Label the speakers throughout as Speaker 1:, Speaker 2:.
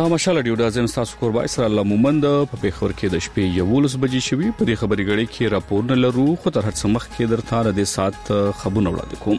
Speaker 1: دا مشال ډیو دازم تاسو کوربای سره الله مومند په پیښور کې د شپې 11 بجې شوي په دې خبري غړي کې راپور نه لرو خو تر هڅه مخ کې درته د سات خبرونه وړاندې کوم.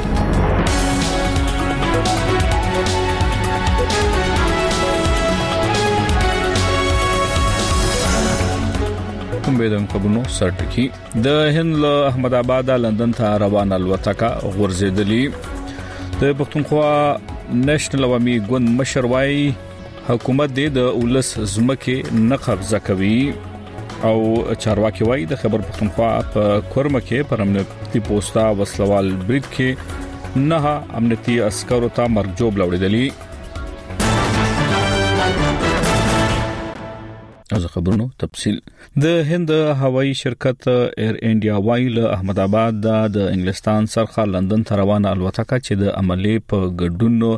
Speaker 1: کومبېدم خبرونو سرټکی د هند له احمد آباد لندن ته روانه الوتکه غورځېدلې. د پښتونخوا نېشنل عوامي ګوند مشر وايي حکومت د اولس زمکه نه قبضه کوي او چارواکي وايي د خبر پښتونخوا په کورمه کې پر امنیتي پوسټا وسلوال برید کې نه امنیتي عسکرو ته مرګ جوړ لوړېدلی. از خبرونو تفصيل د هند هوایی شرکت ایر انډیا وايي له احمد آباد د انګلستان څخه لندن ته روانه الوتکه چې د عملي په ګډون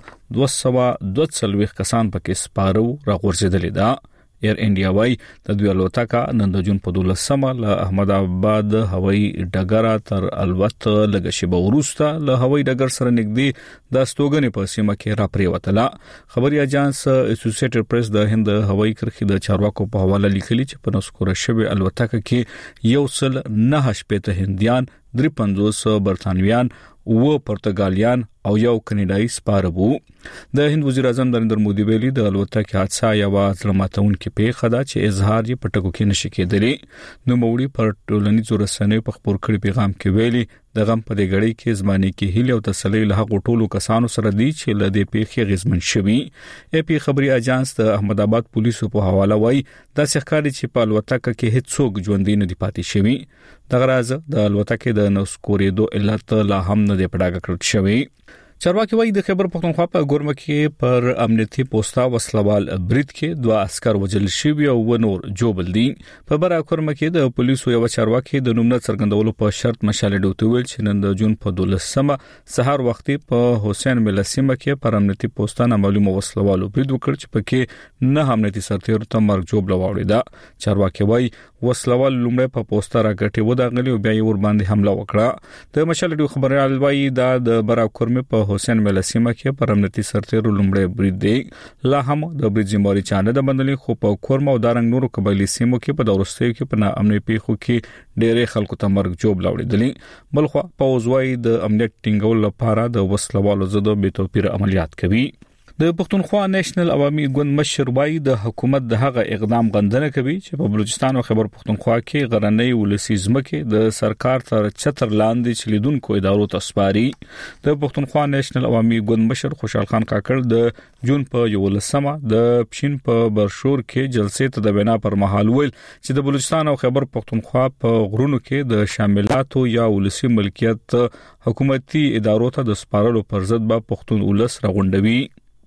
Speaker 1: 242 کسان پکې سپارو راغورځېدلې ده. ایر انډیا وايي د دوی الوتکه نن د جون په 12 له احمد آباد هوایی ډګر تر الوت لګشي وروسته له هوایی ډګر سره نږدې د استوګنې په سیمه کې را پریوتله. خبري اژانس اسوسییټډ پریس د هند هوایی کرښې د چارواکو په حواله لیکلي چې په نسکوره شوی الوتکه کې یو سل نه شپته هندیان 53 برتانویان و پرتګالیان او یو کنیډایي سپاره وو. د هند وزیر اعظم نریندر مودي ویلي د الوتکې حادثه یو ځلماتونکې پیښه ده چې اظهار یې پټکو کې نشي کېدلی. نو موري پر ټولنیزو رسنیو په خبر کړي پیغام کې ویلي د غم په دې غړي کې زماني کې هیله او تسلی له هغو ټولو کسانو سره دي چې له دې پیښې غزمن شوي. اي پی خبري اژانس د احمد آباد پولیسو په حواله وايي د ښکاری چې په الوتکه کې هیڅ څوک ژوندۍ نه دي پاتې شوي. د غراز د الوتکې د نوسکورېدو علت لا هم نه دی پډاګه کړل شوی. چارواکي وايي د خبر پښتونخوا په ګورمه کې پر امنیتي پوسټا وسلوال برید کې 2 عسكر وجل شوي او نور جوبل دي. په برا کورمه کې د پولیسو یو چارواکي د نوم نه څرګندولو په شرط مشال ډوته ویل چې نن د جون په 12 سهار وختي په حسین ملسیمه کې پر امنیتي پوسټا نه معلومه وسلوالو برید وکړ چې پکې نه امنیتي سرتیر ته مرګ جوړ لوړی دا. چارواکي وايي وسلوال لومړی په پوسټا راګټي و دا غلي او بیا یې ور باندې حمله وکړه. د مشال ډو خبريال وايي دا د برا کورمه په حسین ملسیمه کې پر امنیتي سرتیر لومړی برید دی. لا هم د برید ذمہواری چانه د بندلې خو په کورمه او دارنګ نورو قبایلی سیمو کې په دورستیو کې په امنیتي پیښو کې ډېرې خلکو ته مرګ جوړ لوړېدلی. بلخو په وزوي د امنیت ټینګول لپاره د وسلوالو ضد به توپیر عملیات کوي. د پښتونخوا نېشنل عوامي ګوند مشر وايي د حکومت د هغه اقدام غندنه کوي چې په بلوچستان او خیبر پښتونخوا کې غرنۍ ولسی ځمکې د سرکار تر چتر لاندې چلیدونکو ادارو ته سپاري. د پښتونخوا نېشنل عوامي ګوند مشر خوشحال خان کاکړ د جون په 11 د پښین په برشور کې جلسې ته د بنا پر مهال ویل چې د بلوچستان او خیبر پښتونخوا په غرونو کې د شاملاتو یا ولسی ملکیت حکومتي ادارو ته د سپارلو پر ضد به پښتون ولس راغونډوي.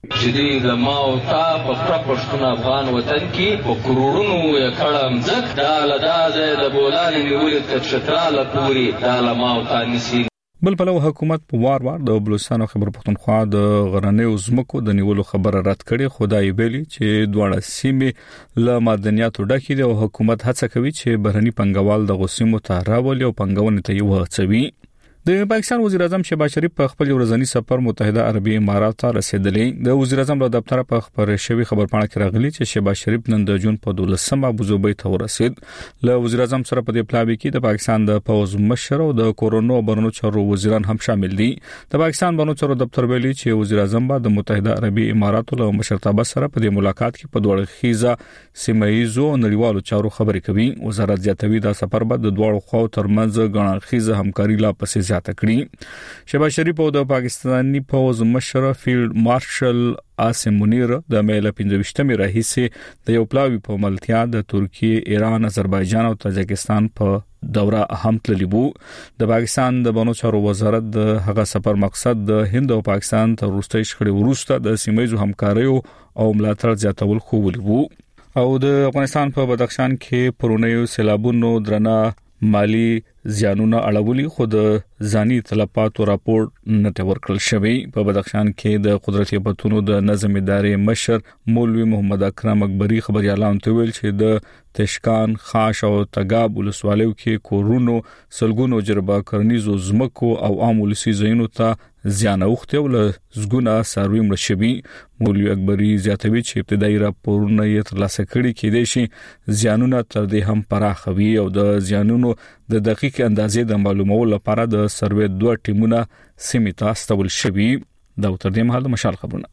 Speaker 2: چې د ما او تا په پښتون افغان وطن کې په کروڑونو یکړم ځکه دا لدازه د بولان نیولې تر شتراله پوری دا ما او تا نسی.
Speaker 1: بل په لو حکومت په وار د بلوچستان او خیبر پښتونخوا د غرنۍ زمکو د نیولو خبره رد کړي. خدای ویلي چې دواړه سیمې له معدنیاتو ډکې دي او حکومت هڅه کوي چې بهرني پنګوال د غوسیمو ته راولي او پنګونې ته یې وهڅوي. د پاکستان وزیر اعظم شهباز شریف په خپل ورځنی سفر متحده عربی امارات ته رسیدلی. د وزیر اعظم له دفتر په خبر شوی خبرپاڼه کې راغلی چې شهباز شریف نن د جون په 12 ابوظبي ته ورسید. له وزیر اعظم سره په دې پلاوي کې د پاکستان د پوز مشر او د کورونو برنو چارو وزیران هم شامل دي. د پاکستان برنو چارو دفتر ویلي چې وزیر اعظم به د متحده عربی اماراتو له مشرتابه سره په دې ملاقات کې په دوه خيزه سیمایزو نړیوالو چارو خبرې کوي. وزارت زیاتوي دا سفر به د دوه خو ترمنځ غړ خيزه همکاري لا پسې زیاته کړي. شهباز شریف او د پاکستاني پوز مشر فیلډ مارشل عاصم منیر د میله 15 راهیسه د یو پلاوی په ملتیا د ترکیه، ایران، آذربایجان او تاجکستان په دوره اهم تللی وو. د پاکستان د بانو چارو وزارت د هغه سفر مقصد د هند او پاکستان تر وروستي شخړې وروسته د سیمایي همکاریو او ملاتړ زیاتول خو وو. او د افغانستان په بدخشان کې پرونیو سیلابونو درنه مالی زیانونه اړولي خو د ځاني تلفاتو راپور نه ورکړل شوی. په بدخشان کې د قدرتي پتونو د نظم ادارې مشر مولوي محمد اکرم اکبری خبريالان ته ویل چې د تشکان، خاش او تګاب ولسوالیو کې کورونو سلګونو جربه کرنیزو زمکو او عام ولسي زینو ته زیان اوخته ول زګونه سروي مړ شوی. مولوي اکبری زیاتوي چې ابتدایي راپورونه یې ترلاسه کړي کېدای شي زیانونه تر دې هم پراخوي او د زیانونو د دقیق اندازې د معلومولو لپاره د سروي 2 ټیمونه سیمه ته استول شوی. دا تر دې مهال مشال خبرونه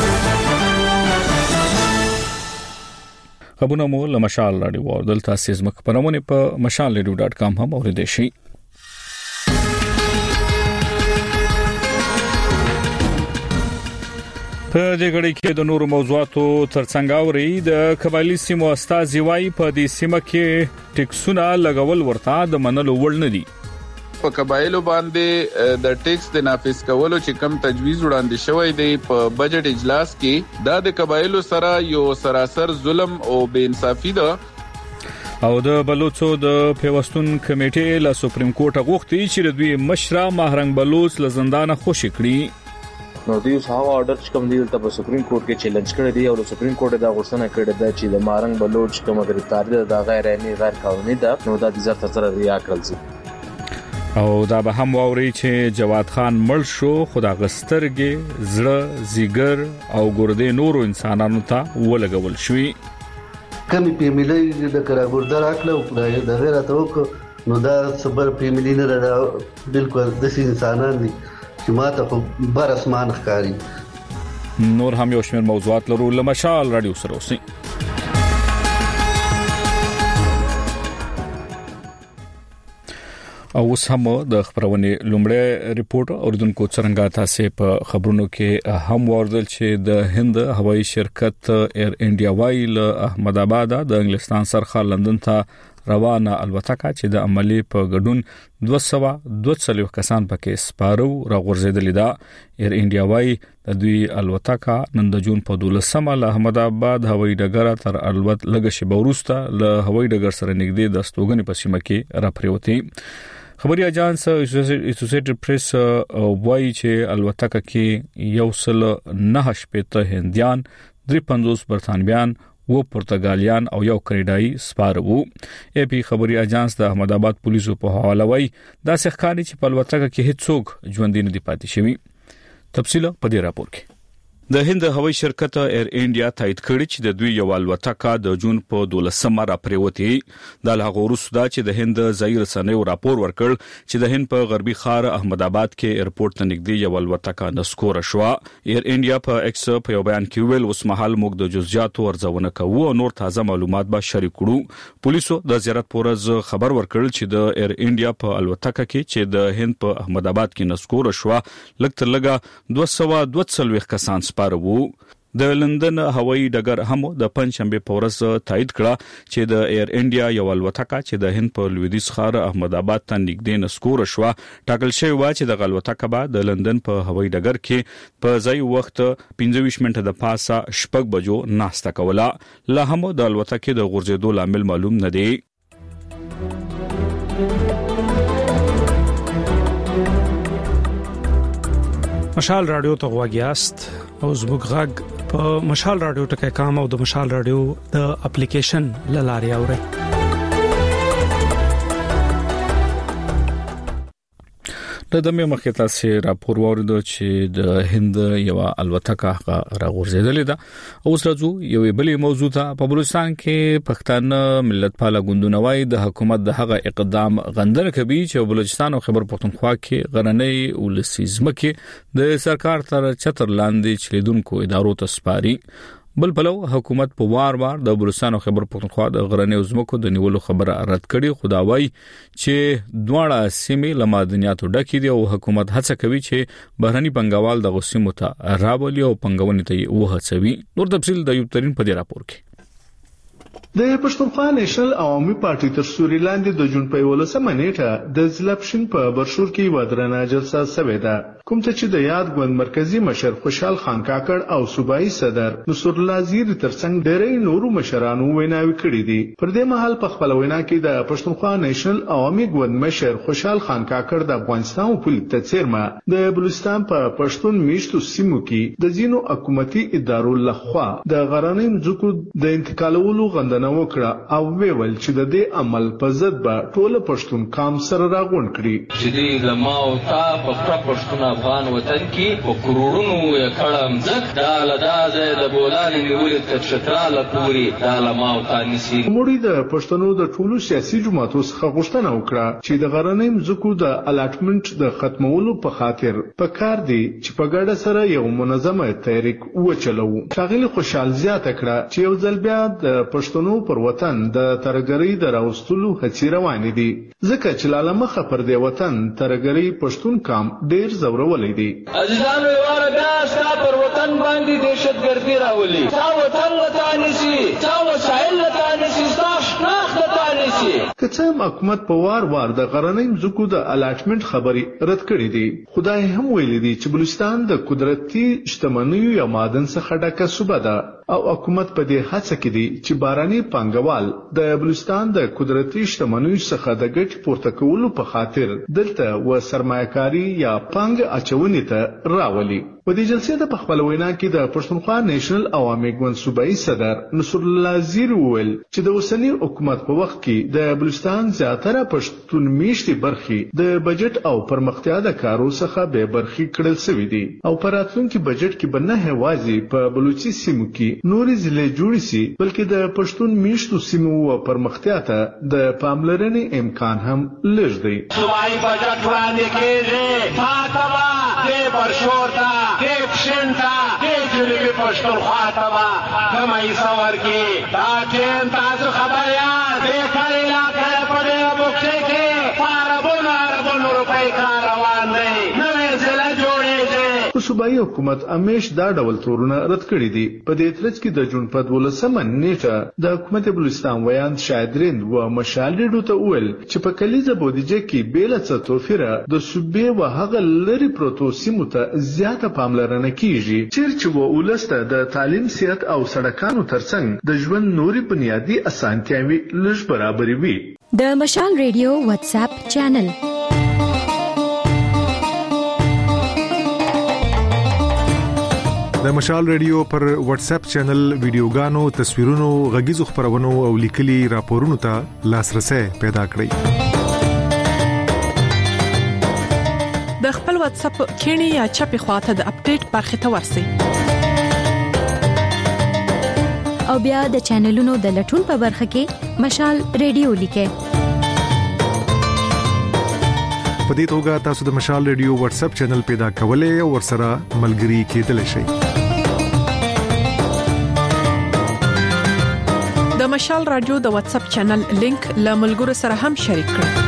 Speaker 1: مو له مشال رادیو او دلته سیزمک پرمونه په mashalradio.com هم اوریدئ شئ. په دې غړي کې د نورو موضوعاتو ترڅنګ اوري د قبایلی سیمو استازي وايي په دې سیمه کې ټیکسونه لګول ورته د منلو وړ نه دي.
Speaker 3: په قبایلو باندې د ټیکس د نافذ کولو چې کم تجویز وړاندې شوی دی په بجټ اجلاس کې دا د قبایلو سره یو سراسر ظلم او بے انصافي ده.
Speaker 1: او د بلوچو د پیوستون کمیټې له سپریم کورټ غوښتي چې دوی مشره مهرنګ بلوچ له زندانه خوشی کړي.
Speaker 4: نو دوی هغه آرډر چې کوم دی ته سپریم کورټ کې چیلنج کړی دی او سپریم کورټ دا غوښتنه کړې ده چې د مهرنګ بلوچ کومه گرفتاری ده غیر عیني غیر قانوني ده نو دا د زړه تر ریا کړل شي.
Speaker 1: او دا به هم ووري چې جواد خان مړ شو خدا غسترګي زړه زیګر او ګردې نورو انسانانو ته ولګول شوی.
Speaker 5: کمی پیملې د کراګوردا راکله او خدای د غیر اتوک نو دا صبر پیملې نه را بالکل د انسانان دي چې ماته بر اسمان ښکاری.
Speaker 1: نور هم یو شمېر موضوعات لرو له مشال رادیو سره اوسئ. او اوس هم د خبرونه لومړی ریپورت اوردونکو څنګه تاسو په خبرونو کې هم وردل چې د هند هوایي شرکت ایر انډیا وایل احمد آباد د انګلستان سرخه لندن ته روانه الوتکه چې د عملی په ګډون 242 کسان پکې سپارو راغورځیدل دا. ایر انډیا وای د دوی الوتکه نن د جون په 12 له احمد آباد هوایي ډګر تر الوت لګ شي بورسته له هوایي ډګر سره نږدې د استوګنې په سیمه کې راپریوتی. خبري اجانس اسوسییټډ پریس وایي چې الوتکه کې یو سل 9 هندیان 53 برتانویان و پرتګالیان او یو کینیډایي سپارو. ای پی خبري اجانس د احمد آباد پولیسو په حواله وایي دا ښکاري چې په الوتکه کې هیڅوک ژوند نه دی پاتې شوی. تفصیل په دې راپور کې د هند هوایي شرکت ایر انډیا تایید کړی چې د دوی یو الوتکه د جون په 12 را پریوتی. د هغه وروسته چې د هند ځای رسنیو راپور ورکړ چې د هند په غربي ښار احمد آباد کې ایرپورټ ته نږدې یو الوتکه نسکور شو. ایر انډیا په ایکس په یو بیان کې ویل اوس مهال موږ د جزئیاتو ارزونه کوو او نور تازه معلومات به شریک کړو. پولیسو د زیارت پورز خبر ورکړل چې د ایر انډیا په الوتکه کې چې د هند په احمد آباد کې نسکور شو لږ تر لږه 242 کسان سپارو. د لندن هوایي ډګر هم د پنځشنبه په ورځ تایید کړه چې د ایر انډیا یو الوتکه چې د هند په لویدیځ ښار احمد آباد ته نږدې نسکور شو ټاکل شوی و چې د الوتکه به د لندن په هوایي ډګر کې په ځای وخت 25 منټه د پاسه شپږ بجو ناشته کوله. لا هم د الوتکې د غورځېدو لامل معلوم نه دی.
Speaker 6: مشال رادیو ته غواګیاست او زموږ غږ په مشال رادیو ټکي کام او د مشال رادیو د اپلیکیشن لاري اوري.
Speaker 1: د دمه مخه تاسو راپور ورده چې د هند یو الوتکه راغورځیدلې ده. اوس راځو یو بلې موضوع ته. په بلوچستان کې پښتانه ملت پاله ګوندونه وايي د حکومت د هغه اقدام غندنه کوي چې بلوچستان او خیبر پختونخوا کې غرنۍ ولسیزم کې د سرکار تر چتر لاندې چلیدونکو ادارو ته سپاري. بل بلو حکومت په وار د بلوچستان او خیبر پختونخوا د غرنۍ عظمکو د نیولو خبره رد کړي. خداوي چې دواړه سیمې لمادنیاتو ډکې دي او حکومت هڅه کوي چې بهرني پنګوال د غوسیمو ته راولي او پنګونې ته وهڅوي. نور تفصیل د یو ترين په دې راپور کې.
Speaker 7: د پښتونخوا نېشنل عوامي پارټي تر سوري لاندې د جون په 11مه نیټه د ځلپشن په برشور کې ودرنه جلسه شوې ده، کوم ته چې د یاد ګوند مرکزی مشر خوشحال خان کاکړ او صوبایي صدر نصر الله زیر ترڅنګ ډېری نورو مشرانو ویناوي کړې دي. پر دې مهال په خپل وینا کې د پښتونخوا نېشنل عوامي ګوند مشر خوشحال خان کاکړ د افغانستان په تڅیرمه د بلوچستان په پښتون میشتو سیمو کې د ځینو حکومتي ادارو لخوا د غراني ځکو د انتقالولو غندنه وکړه او ویل چې د دې عمل په ضد به ټول پښتون قام سره راغونډ کړي.
Speaker 2: چې دې لما او تا په پښتون افغان وطن کې په کروڑونو یې کړم ځکه دا لدا ځای د بولان نیولې تر شتراله پوري دا لما او تا نسی.
Speaker 7: موږ د پښتنو د ټولو سیاسي جماعتونو څخه غوښتنه وکړه چې د غراني ځکو د الاټمنټ د ختمولو په خاطر په کار دي چې په ګډه سره یو منظمه تحریک وچلو. ښاغلي خوشحال زیاته کړه چې یو ځل بیا د پښتنو پر وطن د ترګری د راوستلو هڅې روانې دي، ځکه چې لاله مخه پر دې وطن ترګری پښتون قام ډیر زورولې دي.
Speaker 2: عزیزانو یواره بیا ستا پر وطن باندې دهشتګردي راولي، تا وطن لته نشي، تا وسایل لته نشي، ستا شناخت لته نشي.
Speaker 7: که څه حکومت په وار د غرنۍ ځکو د الاټمنټ خبرې رد کړې دي، خدای هم ویلي دي چې بلوچستان د قدرتي شتمنیو یا معدن څخه ډکه صوبه ده او حکومت په دې هڅه کې دي چې باراني پانګوال د بلوچستان د قدرتي شتمنیو څخه د ګټې پورته کولو په خاطر دلته و سرمایه‌کاري یا پانګه اچونې ته راولي. په دې جلسې د خپل وینا کې د پښتونخوا نېشنل عوامي ګوند صوبایي صدر نصر الله زیر وویل چې د اوسنی حکومت په وخت کې د بلوچستان زیاتره پښتون میشتي برخې د بجټ او پرمختیا د کارو څخه به برخې کړل شوې دي او په راتلونکي بجټ کې به نه هوازي په بلوچي سیمو کې نورې ضلع جوړې شي بلکې د پښتون میشتو سیمو او پرمختیا ته د پاملرنې امکان هم لږ دی.
Speaker 8: صوبایي بجټ وړاندې کېږي فاطمه دې برشور ته دې پښین ته دې جنوبي پښتونخوا ته به کمه حصه ورکړي. دا ټیم تاسو خبر یاست دې کار علاقه په دې بوکسې کې اربونو روپۍ کار روان دی، نوې ضلع جوړېږي.
Speaker 7: صوبایي حکومت همیش دا ډول تورونه رد کړي دي. په دې ترڅ کې د جون په 12مه نیټه د حکومت بلوچستان ویاند شاهدرین و مشال ډیډو ته وویل چې په کلیزه بودیجه کې بیله څه توفیره د صوبې و هغه لري پروتو سیمو ته زیاته پاملرنه کیږي چیرې و ولسته د تعلیم صحت او سړکانو ترڅنګ د ژوند نوري بنیادی اسانتیاوي لږ برابرې وي.
Speaker 9: د مشال ریډیو واتس اپ چینل
Speaker 10: د مشال ریډیو پر واتس اپ چینل ویډیوګانو، تصویرونو، غږیزو خبرونو او لیکلي راپورونو ته لاسرسي پیدا کړئ.
Speaker 11: د خپل واتس اپ کینی یا چپی خواته د اپډیټ برخه ته ورسئ
Speaker 9: او بیا د چینلونو د لټون په برخه کې مشال ریډیو لیکئ.
Speaker 10: په دې توګه تاسو د مشال ریډیو واتس اپ چینل پیدا کولای او ورسره ملګري کېدلی شئ.
Speaker 11: د مشال رادیو د واتس اپ چینل لینک له ملګرو سره هم شریک کړئ.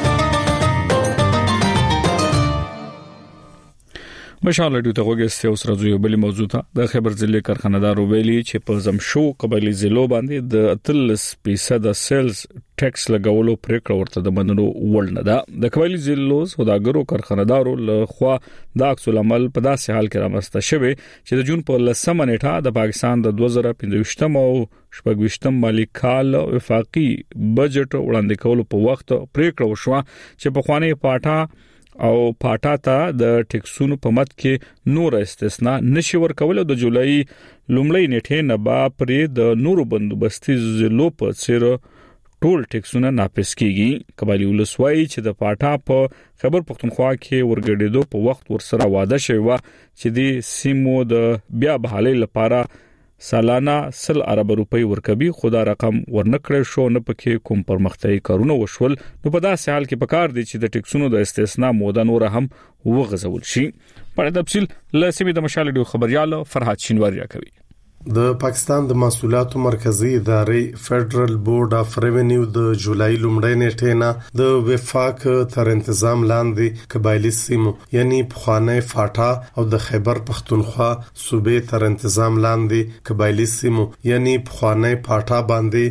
Speaker 1: مشال رادیو ته وګورئ اوس راځو یو بل موضوع ته. د خبر ضلع کارخانه‌دار ویلي چې په زمشو قبایلی ضلعو باندې د 3% سیلز ټیکس لګولو پریکړه ورته د منلو وړ نه ده. د قبایلی ضلعو سوداګرو کارخانه‌دارو له خوا د عکس العمل په داسې حال کې رامسته شوی چې د جون په 10مه نیټه د پاکستان د 2025 او 26 مالی کال وفاقي بجټ وړاندې کولو په وخت پریکړه وشوه چې په خواني پاټا او پاټا ته د ټیکسونو په مت کې نور استثناء نشي ورکول. د جولای لومړی نیټه نه با پرې د نورو بندوبستي ضلعو په څیر ټول ټیکسونه ناپس کیږي. قبایلی ولسوای چې د پاټا په خبر پښتونخوا کې ورګډېدو په وخت ورسره واده شوی و چې د سیمو د بیا بحالي لپاره سالانه 100 ارب روپۍ ورکبي، خدا رقم ورنکړې شو نه پکې کوم پرمختګي کارونه وشول. نو په داسې حال کې پکار دي چې د ټیکسونو د استثناء موده نور هم وغځول شي. په تفصیل له سیمې د مشال ډیو خبريال فرحات شینواری راکوي.
Speaker 12: د پاکستان د محصولاتو مرکزی ادارې فدرل بورډ اف ریونیو د جولای لومړۍ نیټې نه د وفاق تر تنظیم لاندې قبایلی سیمو یعنی پخوانی فاټا او د خیبر پختونخوا صوبې تر تنظیم لاندې قبایلی سیمو یعنی پخوانی فاټا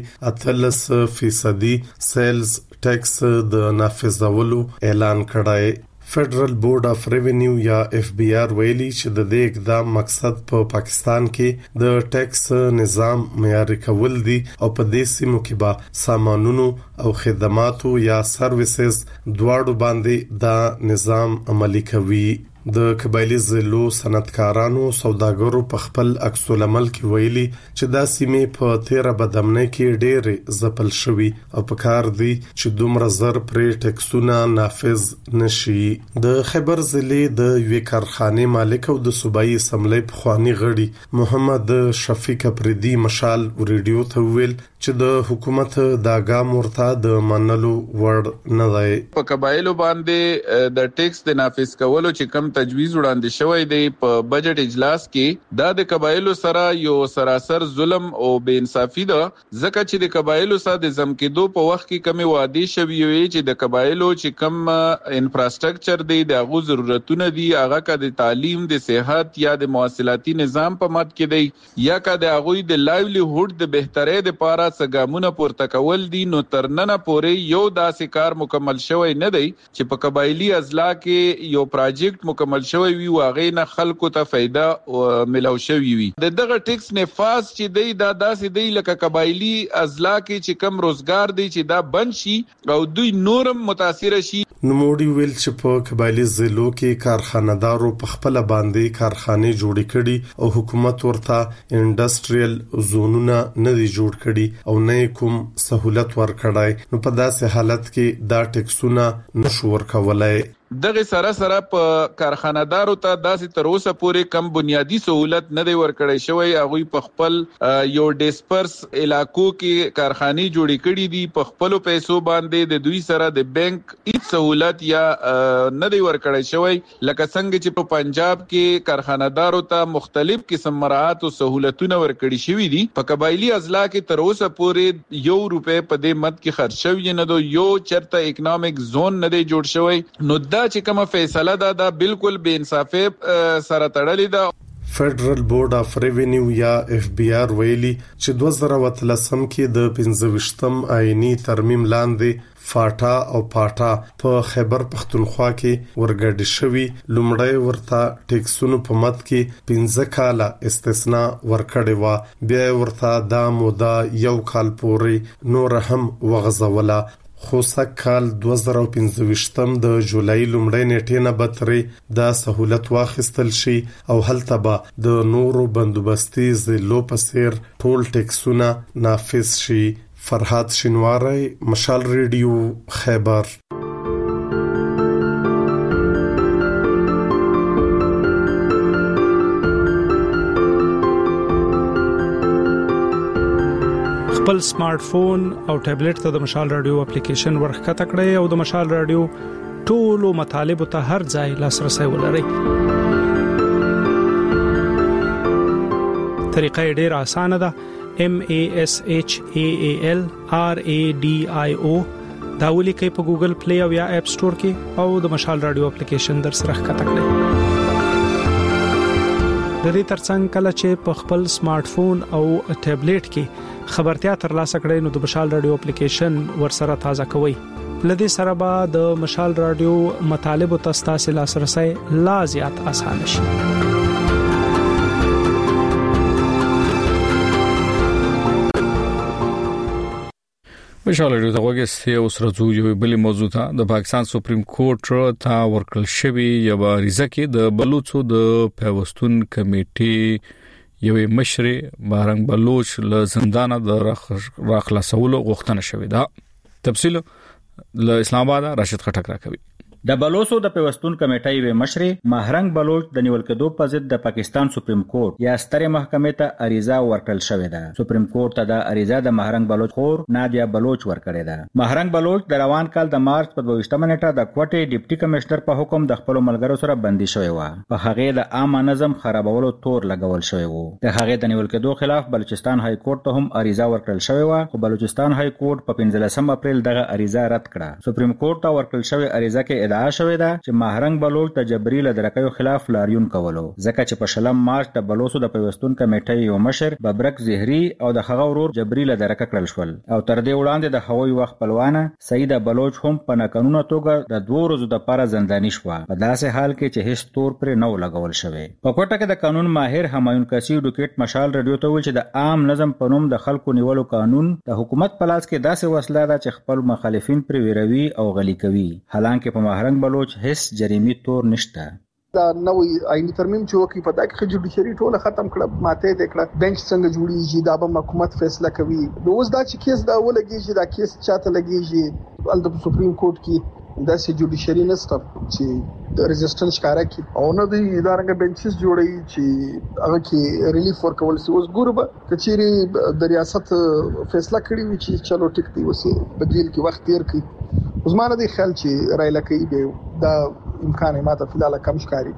Speaker 12: باندې 83% سیلز ټیکس د نافذولو اعلان کړی. فدرل بورډ اف ریونیو یا اف بی آر ویلي چې د دې اقدام مقصد په پاکستان کې د ټیکس نظام معیاري کول دي او په دې سیمو کې به سامانونو او خدماتو یا سرویسز دواړو باندې دا نظام عملي کوي. د قبایلی ضلعو صنعتکارانو سوداګرو په خپل عکس العمل کې ویلي چې دا سیمې په 13 بدامنۍ کې ډېر ځپل شوی او په کار دي چې دومره زر پرې ټیکسونه نافذ نشي. د خیبر ضلع د یوې کارخانې مالک او د صوبایي اسمبلی پخوانی غړي محمد شفیق پردي مشال ریډیو ته ویل چې د حکومت دا ګام ورته د منلو وړ نه دی.
Speaker 3: په قبایلو باندې د ټیکس د نافذ کولو چې کم تجویز وړاندې شوی دی په بجټ اجلاس کې دا د قبایلو سره یو سراسر ظلم او بے انصافي ده ځکه چې د قبایلو سره د زمکدو په وخت کې کمی وعده شوی وي چې د قبایلو چې کم انفراستراکچر دی د هغه ضرورتونه دي هغه کا د تعلیم د صحت یا د مواصلاتي نظام په مد کې دی یا کا د هغه د لایولیهود د بهترۍ لپاره څنګه پورته کول دي. نو ترننه پورې یو داسې کار مکمل شوی نه دی چې په قبایلی اضلاع کې یو پروجیکټ مکمل شوی وي واغې نه خلکو ته فائدہ ملو شوی وي. دغه ټیکس نفاذ چې دی دا داسې دی لکه قبایلی اضلاع کې چې کم روزګار دی چې دا بند شي او دوی نورم متاثر شي.
Speaker 12: نوموړي ویل چې په قبایلی ضلعو کې کارخانه‌دارو په خپل باندې کارخانې جوړې کړي او حکومت ورته انډستریل زونونه نه دي جوړ کړي او نه کوم سہولت ورکړای. نو په داسې حالت کې دا ټیکسونه نشو ورکولای.
Speaker 3: دغه سره په کارخانه‌دارو ته داسې تر اوسه پورې کم بنیادی سہولت نه دی ورکړی شوی. هغه په خپل یو ډیسپرس علاقو کې کارخانې جوړې کړې دي په خپل پیسو باندې د دوی سره د بانک هیڅ سہولت یا نه دی ورکړی شوی لکه څنګه چې په پنجاب کې کارخانه‌دارو ته مختلف قسم مراعات او سہولتونه ورکړي شوی دي. په قبایلی اضلاع کې تر اوسه پورې ₹1 په دې مد کې خرج شوی نه دی. یو چرته اکونومیک زون نه دی جوړ شوی. نو دا چې کومه فیصله دا بالکل بے انصافي سره تړلې ده.
Speaker 12: فدرل بورډ اف ریونیو یا اف بی آر ویلي چې 2013 کې د 25م آئینی ترمیم لاندې فاټا او پاټا په خیبر پختونخوا کې ورګډ شوی لومړی ورته ټیکسونو په مد کې 15 کاله استثناء ورکړې و. بیا ورته دا موده یو کال پورې نور هم وغځوله. خو سکهال 2015 د جولای لومړۍ نیټې نه بتري دا سہولت واخیستل شي او هلته به د نورو بندوبستي ضلعو په څیر ټول ټیکسونه نافذ شي. فرهاد شینواری، مشال ریډیو، خیبر.
Speaker 6: خپل سمارټ فون او ټابلیټ ته د مشال رادیو اپلیکیشن ورخته کړئ او د مشال رادیو ټولو مطالب ته هر ځای لاسرسي ولرئ. طریقه ډېر اسانه ده. MASHAAL RADIO دا ولیکئ په ګوګل پلی او یا اپ سٹور کې او د مشال رادیو اپلیکیشن در سره ښکته کړئ. د دې ترڅنګ کله چې په خپل سمارټ فون او ټابلیټ کې خبرتیا ترلاسه کړئ نو د مشال رادیو اپلیکیشن ورسره تازه کوئ. لدې سره به د مشال رادیو مطالب او تاسو لاسرسي لا زیات آسان شي.
Speaker 1: مشال رادیو ته وګورئ او سره یو بل موضوع ته د پاکستان سپریم کورټ ته ورکړل شوی یو ریزه کې د بلوچو د پیوستون کمیټې یو مشر بارنګ بلوچ له زندان د راخلاصولو غوښتنه شوې ده. تفصیل له اسلام آباد راشد خټک راکوي.
Speaker 13: د بلوچو د پیوستون کمیټې و مشر مهرنګ بلوچ د نیول کېدو په ضد د پاکستان سپریم کورټ یا ستره محکمې ته اریزه ورکړل شوې ده. سپریم کورټ ته د اریزه د مهرنګ بلوچ خور نادیا بلوچ ورکړې ده. مهرنګ بلوچ د روان کال د مارچ په 22 نیټه د کوټې ډیپټي کمشنر په حکم د خپل ملګرو سره بندي شوی و. په هغه د عام نظم خرابولو تور لګول شوی و. د هغه د نیول کېدو خلاف بلوچستان های کورټ ته هم اریزه ورکړل شوی و، خو بلوچستان های کورټ په 15 اپریل دغه اریزه رد کړه. سپریم کورټ ته ورکړل شوی اریزه کې ادعا شوې ده چې مهرنګ بلوچ د جبري لدرکیو خلاف لاریون کولو، ځکه چې په شلم مارچ د بلوچو د پیوستون کمیټې یو مشر ببرک زهري او د هغه ورور جبري لدرکه کړل شول، او تر دې وړاندې د هوایي وخت پلوانه سیده بلوچ هم په ناقانونه توګه د 2 ورځو د لپاره زنداني شو، په داسې حال کې چې هیڅ تور پر نه لګول شوی. په کوټه کې د قانون ماهر همایون کاسي ډوکټ مشال رادیو ته ویل چې د عام نظم په نوم د خلکو نیولو قانون د حکومت په لاس کې داسې وسله ده چې خپل مخالفین پر ویروي او غلي کوي، حالانکه په مهرنګ بلوچ هیڅ جریمي تور نشته.
Speaker 14: دا نوې آئینی ترمیم چې وکړي په دا کې جوډیشري ټوله ختم کړه، ماته دې کړه بنچ څنګه جوړیږي، دا به حکومت فیصله کوي. نو اوس دا چې کیس دا ولګیږي، دا کیس چاته لګیږي ال د سپریم کورټ کې دا چې جوډیشري نسته چې د ریزिस्टنس کار کوي او نه د ادارې بنچز جوړي چې هغه کې ریلیف ورکول سي. اوس ګوربه کچېری د ریاست فیصله کړی وي چې چلو ټیک دی وسی بدیل کې وخت تیر کړي. اوس ما نه دی خیال چې رایله کوي به دا امکان ماته فلال کم ښکاری،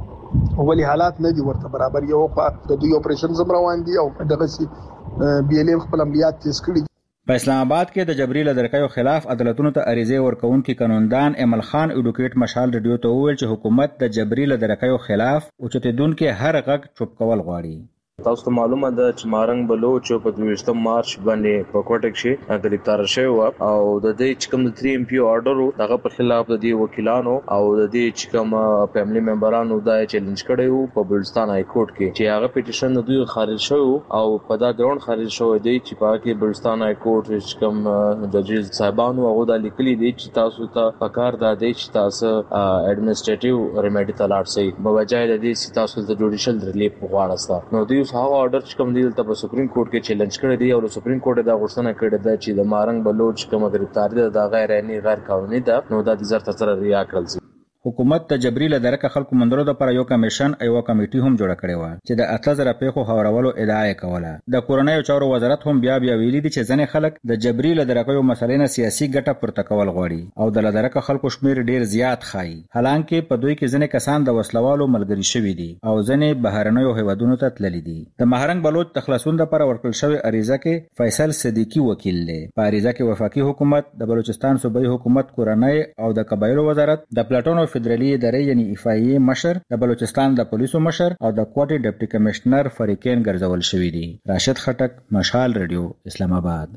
Speaker 14: ولی حالات نه دي ورته برابر. یو په د دوی اپریشن زم روان دي او دغه سي بي ال ام خپل عملیات تیز کړي.
Speaker 13: په اسلام آباد کې د جبري لدرکیو خلاف عدالتونو ته اریزه ورکوونکي قانوندان امل خان اډوکیټ مشال رادیو ته وویل چې حکومت د جبري لدرکیو خلاف اوچتیدونکو هر غږ چوپ کول غواړي.
Speaker 4: تاسو ته معلومه ده چې مهرنګ بلوچ په 22 مارچ باندې په کوټه کې گرفتار شوی و او د دې چې کوم 3 ام پی آرډر دغه په خلاف د دې وکیلانو او د دې چې کوم فیملی ممبرانو دا چیلنج کړی وو په بلوچستان های کورټ کې چې هغه پټیشن د دوی خارج شو او په دا ګراوند خارج شو دی چې په کې بلوچستان های کورټ چې کوم ججز صاحبانو هغه د لیکلي دي چې تاسو ته پکار دا دی چې تاسو اډمنسټریټیو ریمیډي تلاړ شئ بوجای د دې چې تاسو د جوډیشل ریلیف غواړئ. نو دوی هغه آرډر چې کوم دی ته په سپریم کورټ کې چیلنج کړی دی او سپریم کورټ دا غوښتنه کړې ده چې د مهرنګ بلوچ کوم گرفتاری ده غیر عیني غیر قانوني ده، نو دا د زر تر ریا کړل شي.
Speaker 13: حکومت د جبري لدرکه خلکو مندرو د پر یو کمیشن ایو کمیټي هم جوړ کړی و چې د 8000 پیښو هورولو ادعا کوله. د کورونایي چارو وزارت هم بیا ویلي دي چې ځنې خلک د جبري لدرکه یو مسلې نه سیاسي ګټه پورته کول غواړي او د لدرکه خلکو شمیر ډیر زیات خایي، حالانکه په دوی کې ځنې کسان د وسلوالو ملګری شوي دي او ځنې بهرنیو هیوادونو ته تللي دي. د مهرنګ بلوچ د خلاصون لپاره ورکړل شوی اریزه کې فیصل صدیقی وکیل دی. په اریزه کې وفاقي حکومت، د بلوچستان صوبایي حکومت، کورونایي او د قبایلو وزارت، د پلاټونو فدرالي ادارې ایفای مشر، د بلوچستان د پولیسو مشر او د کوټې ډیپټي کمشنر فریقین ګرځول شوی دي. راشد خټک، مشال رادیو، اسلام آباد.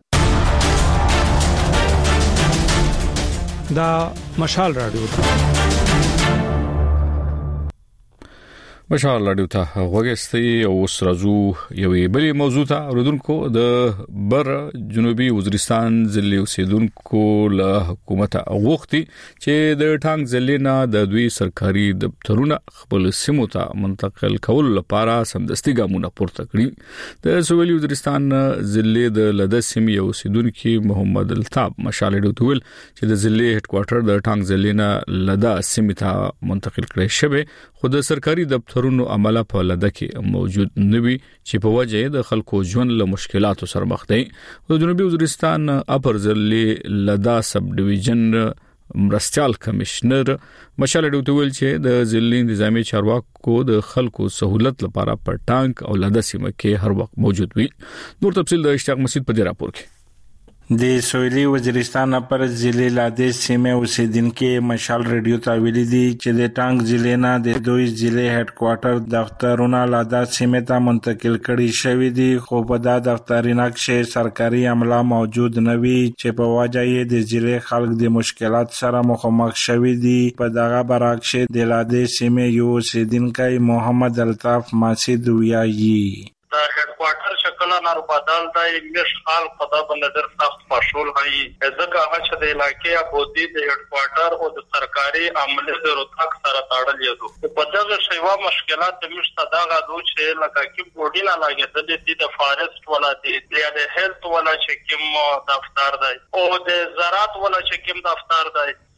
Speaker 6: دا مشال رادیو
Speaker 1: مشال رادیو ته وګستي او سرزو یوې بلې موضوع ته اوریدونکو د بر جنوبي وزیرستان ضلع اوسیدونکو له حکومت غوښتي چې د ټانګ ضلع نه د دوی سرکاري دفترونه خپل سیمو ته منتقل کول لپاره سمدستي ګامونه پورته کړي. د سویلي وزیرستان ضلع د لده سیمې اوسیدونکو محمد الطاف مشال رادیو ته ویل چې د ضلع هډ کوارټر د ټانګ ضلع نه لده سیمې ته منتقل کړي شوی، خو د سرکاري دفترونو عمله په لده کې موجود نوي چې په وجه د خلکو ژوند له مشکلاتو سره مخ دي. د جنوبي وزیرستان اپر ضلع لده سب ډیویژن مرستيال کمشنر مشال رادیو ته ویل چې د ضلع نظامی چارواکو د خلکو سہولت لپاره په ټانک او لده سیمه کې هر وخت موجود وي. نور تفصیل د اشتیاق مسعود په دې راپور کې.
Speaker 15: د سویلي وزیرستان پر ضلع لاده سیمه اوسیدونکو مشال رادیو ته ویلي دي چې د ټانګ ضلع نه د دوی ضلع هډ کوارټر دفترونه لاده سیمه ته منتقل کړي شوی دي، خو په دا دفترونه کې سرکاري عمله موجود نه وي چې په وجه یې د ضلع خلک د مشکلات سره مخامخ شوي دي. په دغه برعکس د لاده سیمه یو اوسیدونکی محمد الطاف ماسید ویایي
Speaker 16: د هډ کوارټر شکل نار بدل د انګلیش حال په دا باندې ډېر سخت مشغول هي، ځکه چې د علاقې ابودي د هډ کوارټر او د سرکاري عمله د روتاک سره تړلې دي. په دغه شیوا مشکلات د مشته دغه دوه چې لکه کې بورډي نه لاګي د فارست ولا د هیلث ولا چې کوم دفتر دی او د زراعت ولا چې کوم دفتر دی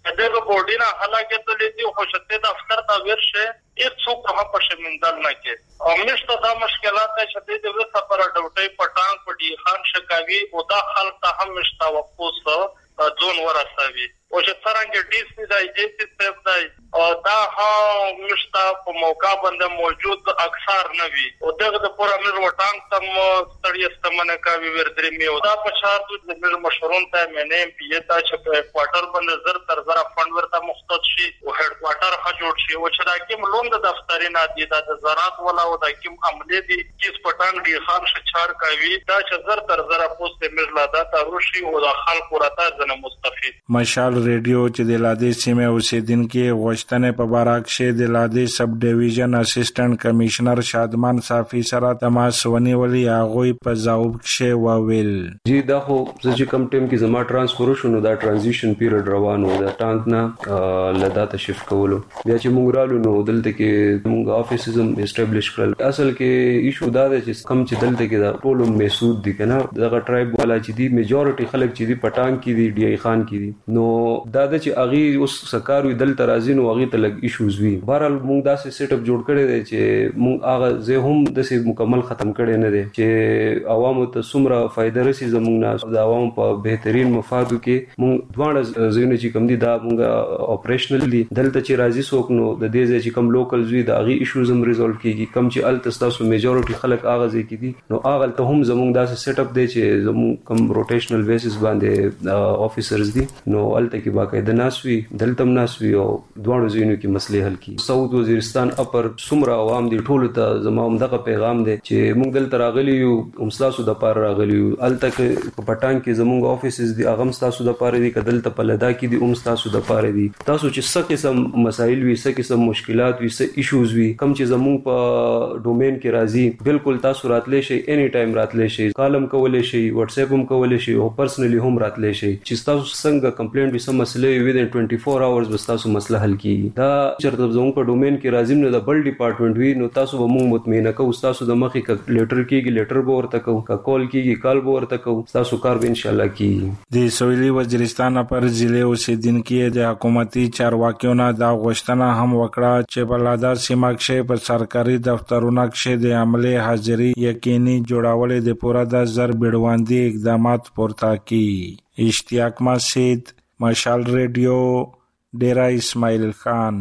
Speaker 16: دغه بورډینا هلاکت لیدي خو شته دفتر ته ورشه هیڅوک هم په شمندل نه کې او مشته دا مشکلات چې د وسه پر ډوټي پټان پټي خان شکاوي او دا خلک ته هم مشته وقوس ځون ورسوي او چې څنګه ډي سي د ایجنسی سیف دی او دا هم مشته په موقع باندې موجود اکثر نه وي او دغه د پوره امیر وټانګ تم ستړي استمنه کوي ورته می او دا په شرط د امیر مشورون ته منیم پیه تا چې په کوارټر باندې زر تر زر فند ورته مختص شي او هډ کوارټر ښه جوړ شي او چې دا کوم لوند دفتري نه دي د زراعت ولا او د کوم عملي دي چې پټان ډي خان شچار کوي دا چې زر تر زر پوسټ امیر لا دا تروشي او د خلق ورته ځنه مستفید
Speaker 15: مشال ریډیو چې د لادې سیمه اوسیدونکو غوښتنې په باره کې د لادې سب ډیویژن اسسټنټ کمشنر شادمان صافي سره تماس ونیولې هغه په ځواب کې وویل
Speaker 17: جی دا خو چې کم ټیم کې زما ترانسفر شونه دا ترانزیشن پیریډ روان و دا ټانک نه لداته شفت کولو بیا چې موږ رالو نو دلته کې موږ افیسزم اسټابلیش کړل اصل کې ایشو دا دی چې کم چې دلته کې دا ټول محسود دي کنه دغه ټرایب والا چې دی میجورټي خلک چې دی پټان کې دی ډی خان کې دی نو دا د چې اغي اوس سکاروي دلته راځي نو اغي ته لګ ایشوز وی بهرحال موږ داسې سیټ اپ جوړ کړی دی چې موږ هغه زه هم د سه مکمل ختم کړی نه دی چې عوامو ته څومره فائدہ رسي زموږ نه د عوامو په بهترین مفادو کې موږ دواړه زینو چې کم دي دا موږ اپریشنل دي دلته چې راځي څوک نو د دې چې کم لوکل زوی د اغي ایشوز هم ریزولف کیږي کم چې ال تاسو میجورټي خلک اغه ځي کی دي نو اغه ته هم زموږ داسې سیټ اپ دی چې زموږ کم روټیشنل بیسس باندې افیسرز دي نو الته کې باقاعده ناسوي دلته ناسوي او دواړو زینو کې مسلې حل کی سعود وزیرستان اپر سمرا عوام دي ټول ته زموږ دغه پیغام دی چې موږ دلته راغلی یو امسلاسو د پار راغلی یو الته کې پټان کې زموږ افیسز دي اغه امسلاسو د پار دي کدل ته په لدا کې دي امسلاسو د پار دي تاسو چې څه قسم مسایل وي څه قسم مشکلات وي څه ایشوز وي کم چې زموږ په ډومین کې راځي بالکل تاسو راتلې شي اني ټایم راتلې شي کالم کولې شي واتس اپ هم کولې شي او پرسنلی هم راتلې شي چې تاسو څنګه کمپلینټ به سم مسلې وي د 24 اورز بس تاسو مسله حل کیږي دا چرته زموږ په ډومین کې راځي نو د بل ډپارټمنټ وي نو تاسو به موږ مطمئنه کوو تاسو د مخې ک لیټر کیږي لیټر به ورته کوو ک کال کیږي کال به ورته کوو تاسو کار به ان شاء الله کیږي
Speaker 15: د سویلي وزیرستان پر ضلع اوسیدونکو د حکومتي چارواکیو نه دا غوښتنه هم وکړه چې په لادا سیمه کې په سرکاري دفترونو کې د عملي حاضری یقیني جوړول د پورا د زر بیړواندي اقدامات پورته کی اشتیاق مسجد مشال ریډیو ډیرا اسماعیل خان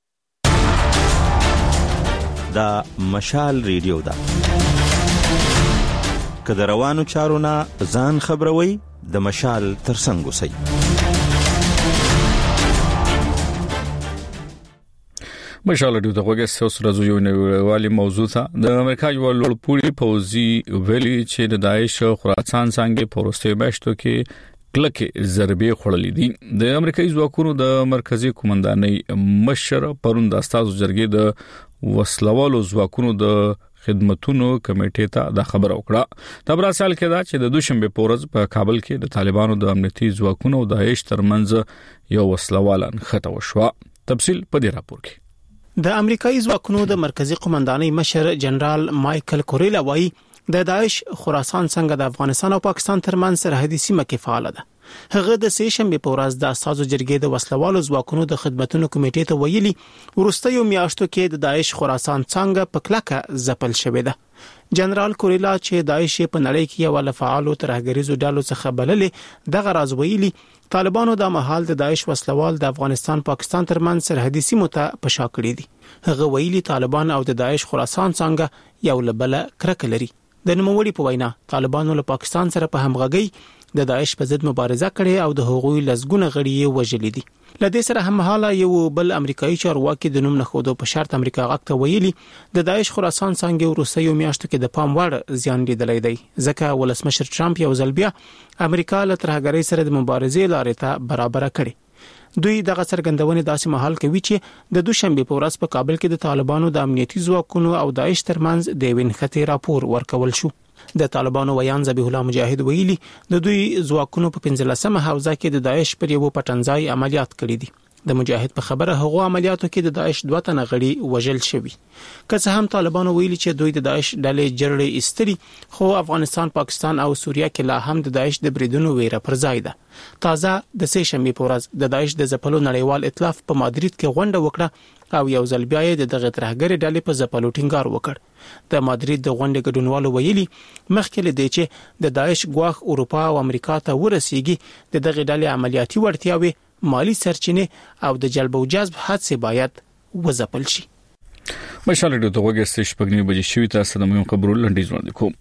Speaker 18: دا مشال ریډیو دا کله روانو چارونه ځان خبروي د مشال ترڅنګ وسی
Speaker 1: مشال ډیو ته وګورئ چې سره یو نوې موضوع ده د امریکا یو لوړپوړي پوځي ویلي چې د داعش خراسان څنګه پروسته بشتو کې کلکه ضربې خړلې دي د امریکایي ځواکونو د مرکزی قومندانۍ مشر پروند استاذ جرګې د وسلوالو ځواکونو د خدماتونو کمیټې ته دا خبر وکړه د براسل کې دا چې د دوشنبه پورز په کابل کې د طالبانو د امنیتي ځواکونو د داعش ترمنځ یو وسلوالان خطا وشو تفصيل په دې راپور کې
Speaker 19: د امریکایي ځواکونو د مرکزی قومندانۍ مشر جنرال مایکل کوریلا وایي د داعش خراسان څنګه د افغانستان او پاکستان ترمنځ سرحدي سیمه کې فعال ده هغه د سېشنبه په ورځ د اساسو جرګې د وسلوالو ځواکونو د خدماتو کمیټې ته ویلي ورستیو میاشتو کې د داعش خراسان څنګه په کلکه ځپل شوې ده جنرال کوریلا چې داعش په نړۍ کې یو لفعالو ترهګریزو ډلو څخه بللې دغه راز ویلي طالبانو د محل د داعش وسلوال د افغانستان پاکستان ترمنځ سرحدي سیمو ته پشا کړی دي هغه ویلي طالبان او د داعش خراسان څنګه یو لبله کرکه لري د نوموړي په وینا طالبانو له پاکستان سره په همغږي د داعش په ضد مبارزه کړې او د هغوی لزګونه غړي وژلې دي لدې سره هم حاله یو بل امریکایي چارواکي د نوم نخودو په شرط امریکا غاکته ویلي د داعش خراسان څنګه روسیو میاشتو کې د پام وړ زیان لیدلې دی ځکه ولسمشر ټرمپ یو ځل بیا امریکا له ترهګرۍ سره د مبارزې لارې ته برابر کړي دوی دغه څرګندونه داسې محل کوي چې د دوشنبه په ورځ په کابل کې د طالبانو د امنیتي ځواکونو او داعش ترمنځ د وینخته راپور ورکول شو د طالبانو ویان ذبیح الله مجاهد ویلي د دوی ځواکونو په 15مه حوزه کې د داعش پر یو پټنځای عملیات کړی دي د مجاهد په خبره هغه عملیاتو کې د داعش 2 تنه غړي وژل شوی. که څه هم طالبانو ویلي چې دوی د داعش ډلې جوړې استري، خو افغانستان، پاکستان او سوریه کې لا هم د داعش د بریدونو ویره پر ځای ده. تازه د سه شنبه په ورځ د داعش د ځپلو نړیوال ائتلاف په مادرید کې غونډه وکړه او یو ځل بیا د دغه ترهګر ډلې په ځپلو ټینګار وکړ. د مادرید د غونډې ګډونوالو ویلي مخکې له دې چې د داعش ګواښ اروپا او امریکا ته ورسیږي، د دغه ډلې عملیاتي وړتیاوي، مالی سرچینې او د جلب او جذب هڅې باید وځپل شي.
Speaker 1: مشال ډیو ته وګورئ شپږ بجې شوي تاسو د مهم خبرونو لنډیز وړاندې کوم.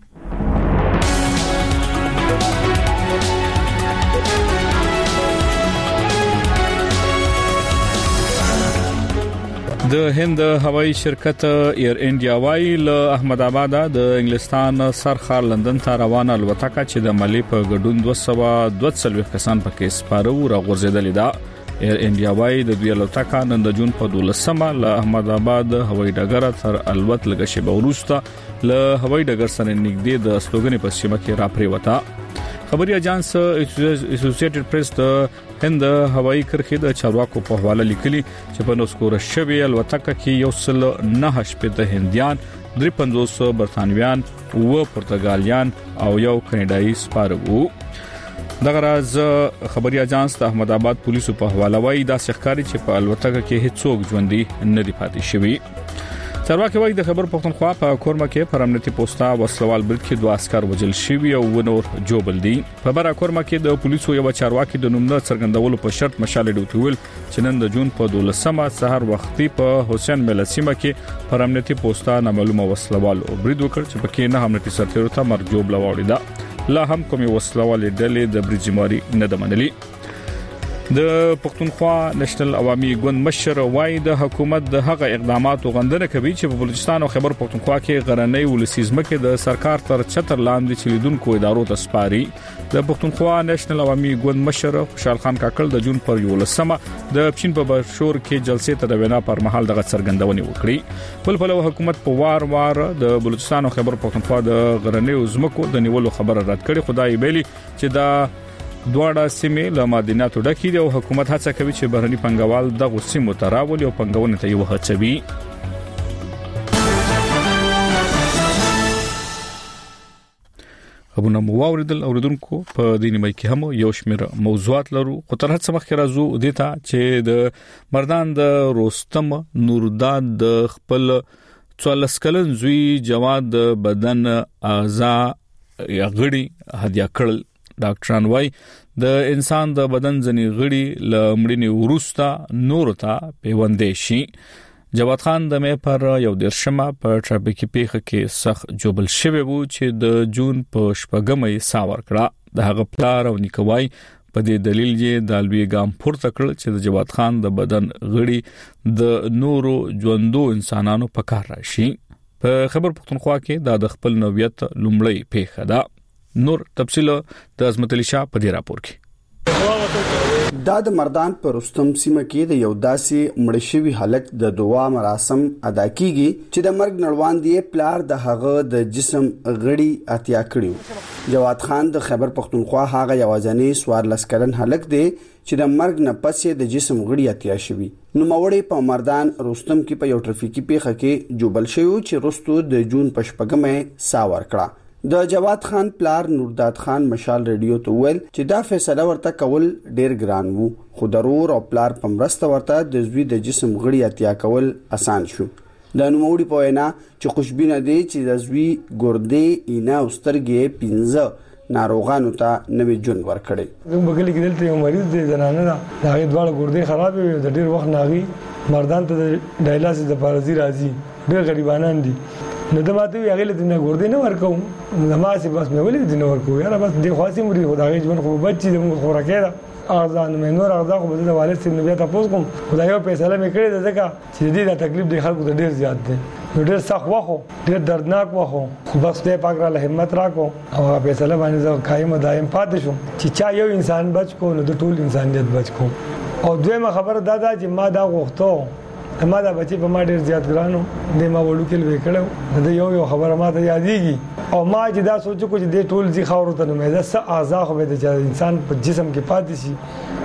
Speaker 1: د هند هوایي شرکت ایر انډیا وايي له احمد آباد د انګلستان سرخار لندن ته روانه الوتکه چې د ملي په ګډون 242 کسان پکې سپاره و راغورځېدلې ده. ایر انډیا وايي د دوی الوتکه نن د جون په 12مه له احمد آباد هوایي ډګر تر الوت لږ شیبه وروسته له هوایي ډګر سره نږدې د سلوګنې په سیمه کې راپریوته. خبري اژانس اسوسییټډ پریس د هند هوایي کرښې د چارواکو په حواله لیکلي چې په نوسکور شوی الوتکه کې یو سل نه شپږ هندیان، 53 برتانویان، و پرتګالیان او یو کینیډایي سپاره وو. دغه راز خبري اژانس د احمد آباد پولیسو په حواله وایي دا ښکاري چې په الوتکه کې هیڅوک ژوندۍ نه دی پاتې شوی. چارواکي وایي د خبر پښتونخوا په کورمه کې پر امنیتي پوسټا وسلوال برید کې 2 عسكر وژل شوي او ونور جوبل دي. په بره کورمه کې د پولیسو یو چارواکي د نوم نه څرګندولو په شرط مشال ډیوټول چې نن د جون په 12مه سحر وختي په حسین ملسیمه کې پر امنیتي پوسټا نامعلومه وسلوال برید وکړ چې پکې نه امنیتي سرتیرو ته مرګ جوړ لوړی ده. لا هم کومي وسلوال ډلې د برجماري نه د منلي. د پښتونخوا نېشنل عوامي ګوند مشر وایي د حکومت د هغه اقداماتو غندنه کوي چې په بلوچستان او خیبر پښتونخوا کې غرنۍ ولسیزمه کې د سرکار تر چتر لاندې چلیدونکو ادارو ته سپاري. د پښتونخوا نېشنل عوامي ګوند مشر خوشحال خان کاکل د جون پر 11مه د پښین په بشور کې جلسې ته د وینا پر مهال دغه څرګندونې وکړي. بل په حکومت په وار د بلوچستان او خیبر پښتونخوا د غرنۍ زمکو د نیولو خبره رد کړي. خدای ویلي چې دا دواړه سیمې له معدنیاتو ډکې دي او حکومت هڅه کوي چې بهرني پنګوال دغه سیمو ته راولي او پنګونه ته یو هڅوي. خبرونه مو واوریدل اوریدونکو په دې نیمه کې هم یو شمېر موضوعات لرو، خو تر هڅه مخکې راځو د ته چې د مردان د رستم نورداد د خپل 14 کلن زوی جواد بدن اعضاء یا غړي هدیه کړل. ډاکټران وای د انسان د بدن ځنی غړي لمړنی ورستا نور ته پیوندې شي. جواد خان د مې پر یو درشمه په ټرافیکي پیښه کې سخت جوبل شوی وو چې د جون په شپږمې ساور کړه. د هغه پلار او نیکوای په دې دلیل یې د الوی ګام پورته کړ چې د جواد خان د بدن غړي د نورو ژوندو انسانانو په کار راشي. په خبر پښتونخوا کې د خپل نوعیت لومړی پیښه ده. نور تفصیل د عظمت علي شاه په دې راپور کې.
Speaker 20: دا د مردان پر رستم سیمه کې د یو داسې مړشوي حالت د دعا مراسم ادا کیږي چې د مرګ نړوان دی پلار د هغه د جسم غړي اتیا کړیو. جواد خان د خیبر پښتونخوا هغه یوازنی 14 کلن هلک دی چې د مرګ نه پسې د جسم غړي اتیا شوی. نو موري په مردان رستم کې په یو ټرافیکي پیښه کې جوبل شوی چې رستو د جون په شپږمې ساور کړه. د جواد خان پلار نورداد خان مشال ریډیو ته ویل چې دا فیصله ورته کول ډیر ګران وو، خو ضرور او پلار په مرسته ورته د زوی د جسم غړي اتیا کول اسان شو. د نوموړي په وینا چې خوشبینه دي چې د زوی ګردې اینا او سترګې 15 ناروغانو ته نوې جون ورکړي.
Speaker 21: زموږ بغل کې دلته یو مریض دی زنانه ده، هغه دواړه ګردې خراب وي، د ډیر وخت ناغي مردان ته د ډایلاسیس د پارازي راځي، ډیر غریبانان دي. نو د ماته وی هغه له ګردې نه ورکوم، نماز بس مې ولې دې نه ورکو، یاره بس دې خاصه مري خدای ژوند خو بچي د خوراکه ده اذان مې نور اغزا خو د والد سیم نو بیا تاسو کوم خدای یو فیصله مې کړې ده ځکه چې دې د تکلیف د خلکو ډیر زیات دی، نو ډیر سخت واخو، ډیر دردناک واخو، خو بس دې پاک را له همت راکو او فیصله باندې زه قائم دائم پاتې شم چې چا یو انسان بچ کو نو د ټول انسانيت بچ کو. او دویمه خبره دا ده چې ما دا غوښتو ما دا بچي په ما ډیر زیات ګرانو د ما وړو کې لوي کړو د یو خبره ما ته یادېږي او ما چې دا سوچو چې د ټول ځي خاورو ته نو مې زه اعضاء خو به د انسان په جسم کې پاتې شي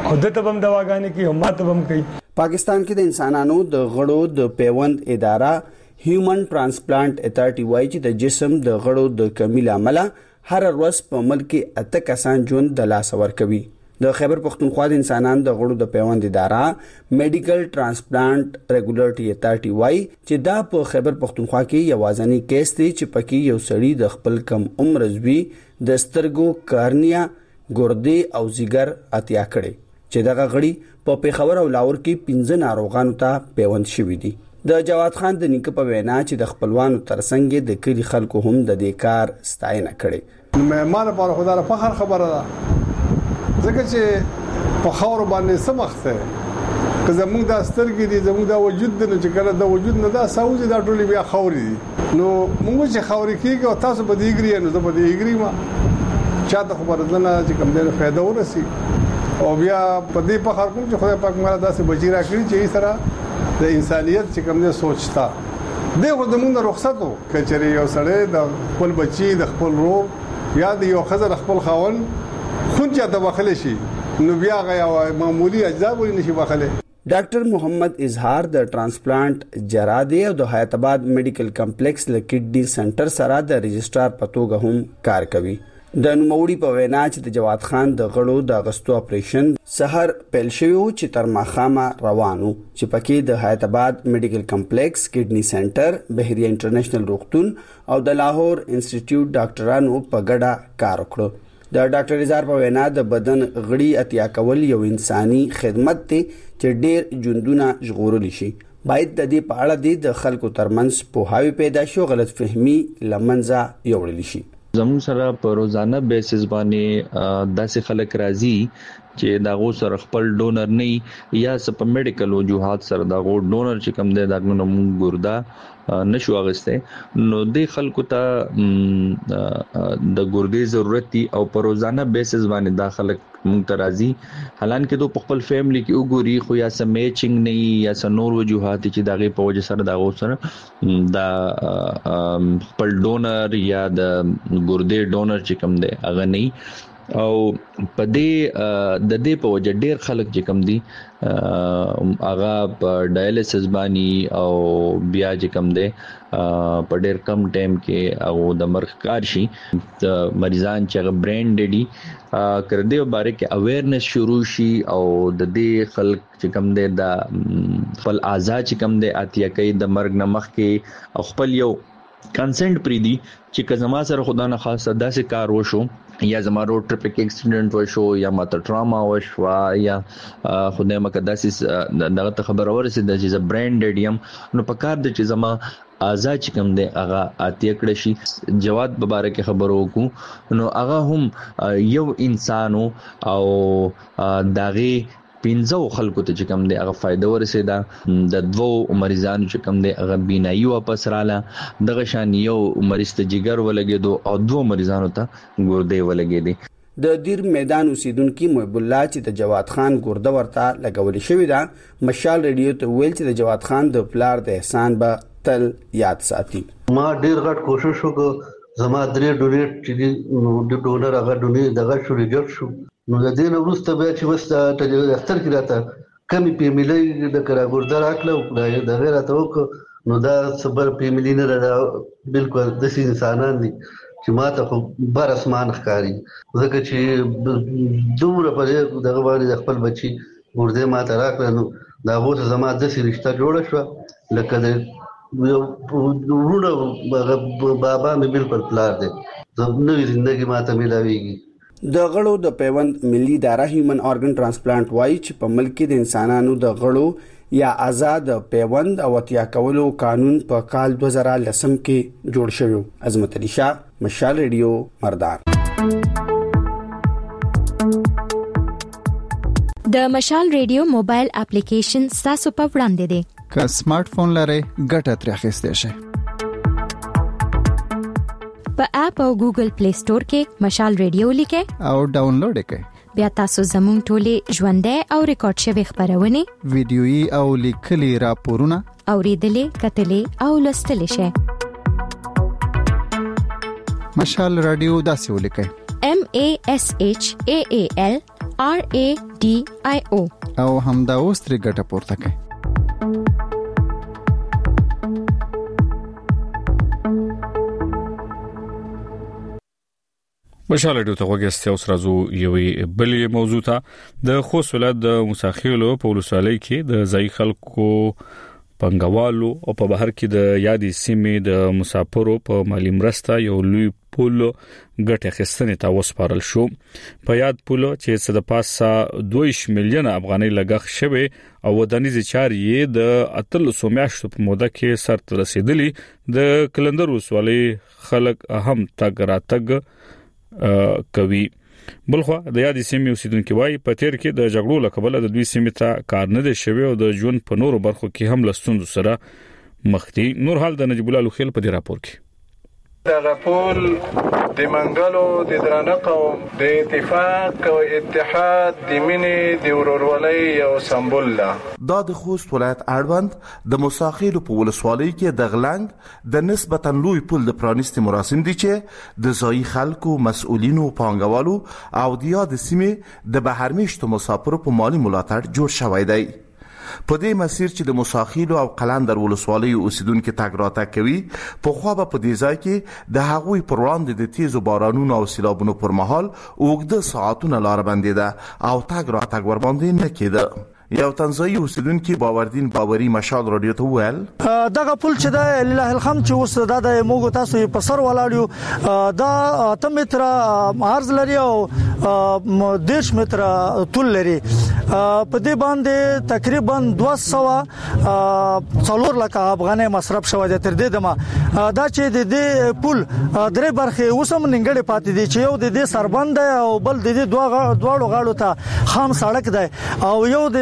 Speaker 21: او دته بم دواګانې کوي او ماته بم کوي.
Speaker 20: پاکستان کې د انسانانو د غړو د پیوند اداره هیومن ترانسپلانټ اتھارټي وایي چې د جسم د غړو د کمی لامل هر ورځ په ملک کې 8 کسان ژوند د لاس ورکوي. د خیبر پختونخوا د انسانانو د غړو د پیوند اداره میډیکل ترانسپلانټ ریګولټري اتھارټي وایي چې دا په خیبر پختونخوا کې یوازینی کیس دی چې پکې یو سړی د خپل کم عمر زوی د سترګو کارنیا ګردې او زیګر اتیا کړي چې دغه غړي په پیښور او لاهور کې 15 ناروغانو ته پیوند شوی دي. د جواد خان د نیکه په وینا چې د خپلوانو ترڅنګ د کلی خلکو هم د دې کار ستاینه کړي.
Speaker 5: مېمانه پر خدای فخر خبره ده ځکه چې په خاور باندې سمخته که زموږ د سترګې دي زموږ د وجود د نه چې کله د وجود نه دا ساوځي دا ټولې بیا خاوري دي نو موږ چې خاوري کېږي او تاسو په دې ګری نو زه په دې ګری ما چاته خبره ده نه چې کوم ډېر فائدہ ورسي او بیا په دې په خر کوم چې خدای پاک مالا داسې بچی را کړی چې سره د انسانيت چې کوم دې سوچتا دغه د موږ رخصتو کچري یو سړی د خپل بچي د خپل روح یا د یو خزر خپل خاون خونچا ته وخل شي نو بیا غیا معمولی اجزا ولې نشي وخله.
Speaker 20: ډاکټر محمد اظهار د ترانسپلانټ جراده او د حیات آباد میډیکل کمپلیکس لکډنی سنټر سره د رجسترار په توګه هم کار کوي. د نوموړي په وینا چې د جواد خان د غړو د اغستو اپریشن سحر پیل شوی چې تر ماخامه روانو چې پکې د حیات آباد میډیکل کمپلیکس کډنی سنټر بهریه انټرنیشنل روغتون او د لاهور انسټیټیوټ ډاکټرانو په ګډه کار وکړ. د ډاکټر اظهار په وینا د بدن غړي اتیا کول یو انساني خدمت دی چې ډېر ژوندونه ژغورل شي. باید د دې په اړه د خلکو ترمنځ پوهاوی پیدا شي، غلط فهمي لمنځه یوړل شي.
Speaker 22: زموږ سره په روزانه بیسس باندې داسې خلک راځي چې داغو سره خپل ډونر نه یا سپ میډیکل وجوهات سره داغو ډونر چې کوم دی داغو نوم ګوردا نشو اغسته نو د خلکو ته د ګردې ضرورت دي او په روزانه بیسس باندې داخله مترازی حالانکه دوه خپل فیملی کې وګوري خو یا سم میچینګ نه یا سنور وجوهات چې داغه په وجه سره داغو سره دا خپل ډونر یا د ګردې ډونر چې کوم دی هغه نه او په دې په وجه ډېر خلک چې کم دي هغه په ډایالیسس باندې او بیا چې کم دي په ډېر کم ټایم کې او د مرګ کار شي د مریضان چې هغه برین ډیډي کړ دې باره کې اویرنس شروع شي او د دې خلک چې کم دي د خپل آزاد چې کم دي اتیا کوي د مرګ نه مخ کې او خپل یو کنسنت پری دی چې که زما سره خدا نه خاصه داسې کار وشو یا زما روډ ټریفک اکسیډنټ وشو یا ماته ټراما وشو یا خدای مکه داسې دغه خبر ورسېده چې برین ډیډیم نو په کار د چې زما آزاد چې کوم دی هغه اتیا کړی شي. جواد مبارک خبرو کو نو هغه هم یو انسانو او داغه 15 خلکو ته چې کوم دی هغه فائدہ ورسېده د دوه مریضانو چې کوم دی هغه بینایي واپس رااله دغه شان یو مریض ته جګر ولګېدو او دوه مریضانو ته ګردې ولګېدې.
Speaker 20: د دیر میدان اوسیدونکو محب الله چې د جواد خان ګرده ورته لګول شوې ده مشال ریډیو ته ویل چې د جواد خان د پلار د احسان به تل یاد ساتي.
Speaker 23: ما ډیر غټ کوشش وکړ زما درې ډونیټ چې د ډونر هغه ډونی دغه شو ریجکټ شو نو د دې وروسته بیا چې وسته اختر کې راته کمی پیملې د کرا ګرده راکله د غیرته وک نو دا صبر پیملې نه را بالکل د انسانان دي چې ماته خو بر اسمان ښکاری ځکه چې دومره په دغه باندې خپل بچي ګرده ماته راکله نو دا غوښه زما د سې رشتہ جوړ شو لکه د ورونه بابا مې بالکل پلار دی نوې ژوندۍ ماته ملاويږي.
Speaker 20: د غړو د پیوند ملي اداره هیومن آرګن ترانسپلانټ وایي چې په ملک کې د انسانانو د غړو یا آزاد پیوند او اتیا کولو قانون په کال 2010 کې جوړ شوی. عظمت علي شاه، مشال ریډیو، مردان.
Speaker 9: د مشال ریډیو موبایل اپلیکیشن تاسو په وړاندې دی.
Speaker 24: که سمارټ فون لرئ ګټه ترې اخیستئ شئ.
Speaker 9: په اپ او ګوګل پلی سٹور کې مشال ریډیو لیکئ
Speaker 24: او ډاونلوډ کړئ.
Speaker 9: بیا تاسو زموږ ټولې ژوندۍ او ریکارډ شوی خبرونه
Speaker 24: ویډیويي او لیکلي راپورونه
Speaker 9: اوریدلې کتلې او لوستلې شئ.
Speaker 24: مشال ریډیو داسې ولیکئ:
Speaker 9: MASHAAL RADIO
Speaker 24: او همدا اوس ترې ګټه پورته کړئ.
Speaker 1: مشال رادیو ته وګورئ اوس راځو یوې بلې موضوع ته. د خوست ولایت د موساخیلو په ولسوالۍ کې د ځای خلکو پنګوالو او په بهر کې د یادې سیمې د مسافرو په مالی مرسته یو لوی پول ګټه خستنې ته وسپارل شو. په یاد پول چې څه د پاسه 2 میلیون افغانۍ لګښ شوی او ودانیز چارې د 300 میاشتو په موده کې سرته رسیدلی. د کلندر ولسوالۍ خلک هم تګ راتګ کوي. بلخو د یادې سیمې اوسیدونکو وايي په تیر کې د جګړو لکبل د دوی سیمې ته کار نه دی شوی او د ژوند په نورو برخو کې هم لستوندو سره مخ دي. نور حال د نجیب الله لوخیل په دې راپور کې.
Speaker 2: د غپول د منګلو د درانه قوم د اتفاق او اتحاد د مینې د ورورولۍ یو سمبول ده.
Speaker 7: دا د خوست ولایت اړوند د موساخیلو په ولسوالۍ کې د غلنګ د نسبتا لوی پل د پرانیستي مراسم دي چې د ځای خلکو مسؤلینو پانګوالو او د یاد سیمې د بهرمیشتو مسافرو په مالی ملاتړ جوړ شوی دی. په دې مسیر چې د موساخیلو او قلندر ولسوالۍ اوسیدونکو تګ راتګ کوي په خو به په دې ځای کې د هغوی پر وړاندې د تیزو بارانونو او سیلابونو پر مهال اوږده ساعتونه لار بندیده او تګ راتګ ور باندې نه کېده. یو تنزایی اوسیدونکو باوردین باوري مشال رادیو ته ویل
Speaker 8: دغه پل چې د لله الحمد چې اوس د موږ تاسو په سر ولاړو دا 8 متره عرض لري او 10 متره طول لري. په دې باندې تقریبا 200 لک افغانۍ مصرف شوی دی. تر دې دمه دا چې د دې پل درې برخې اوسم ننګړې پاتې دي چې یو د دې سربند او بل د دې دواړو غاړو ته خام سړک دی او یو د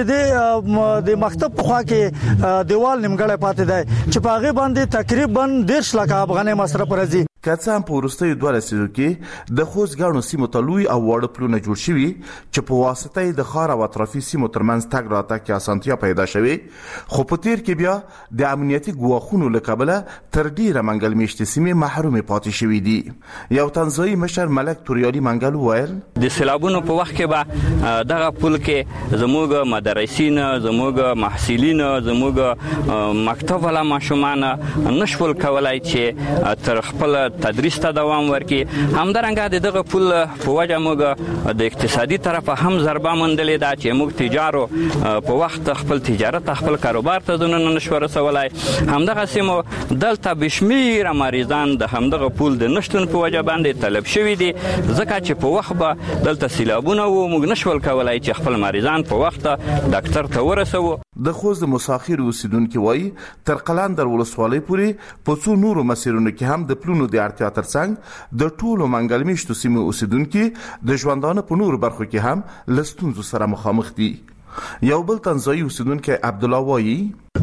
Speaker 8: مکتب په خوا کې دیوال نیمګړی پاتې دی چې په هغه باندې تقریبا 10 لک افغانۍ مصرف راځي.
Speaker 7: کڅام په ورستۍ 2 لسیزو کې د خوست غاڼو سیمو ته لوی او وړ پلونه جوړ شوي چې په واسطه د خار او اطرافي سیمو ترمنځ تګ راتګ کې اسانتیا پیدا شوه. خو په تیر کې بیا د امنیتي ګواښونو لکبله تر ډیره منګل میشتې سیمې محرومې پاتې شوې دي. یو تنزایی مشر ملک توریالي منګل وایل
Speaker 10: د سیلابونو په وخت کې به دغه پل کې زموږ مدرسین، زموږ محصلین، زموږ مکتب ولا ماشومان نشول کولای چې تر خپل تدریس ته دوام ورکړي. همدارنګه دغه پل په وجه موږ د اقتصادي طرفه هم ضربه مندلې ده چې موږ تجارو په وخت خپل تجارت خپل کاروبار ته ځنه نشو رسولای. همدغه سیمو دلته بشمیر مریضان د همدغه پل د نشټون په وجه باندې طلب شوی دي ځکه چې په وخت به دلته سیلابونه وو موږ نشول کولای چې خپل مریضان په وخت ډاکټر ته ورسوو.
Speaker 7: د خوست د مساخیر اوسیدونکو وایي تر قلندر ولسوالۍ پورې په څو نورو مسیرونو کې هم د پلونو د اړتیا ترڅنګ د ټولو منګل میشتو سیمو اوسیدونکو د ژوندانه په نورو برخو کې هم لستونزو سره مخامخ دي. یو بل تنزایی اوسیدونکو عبد الله وایي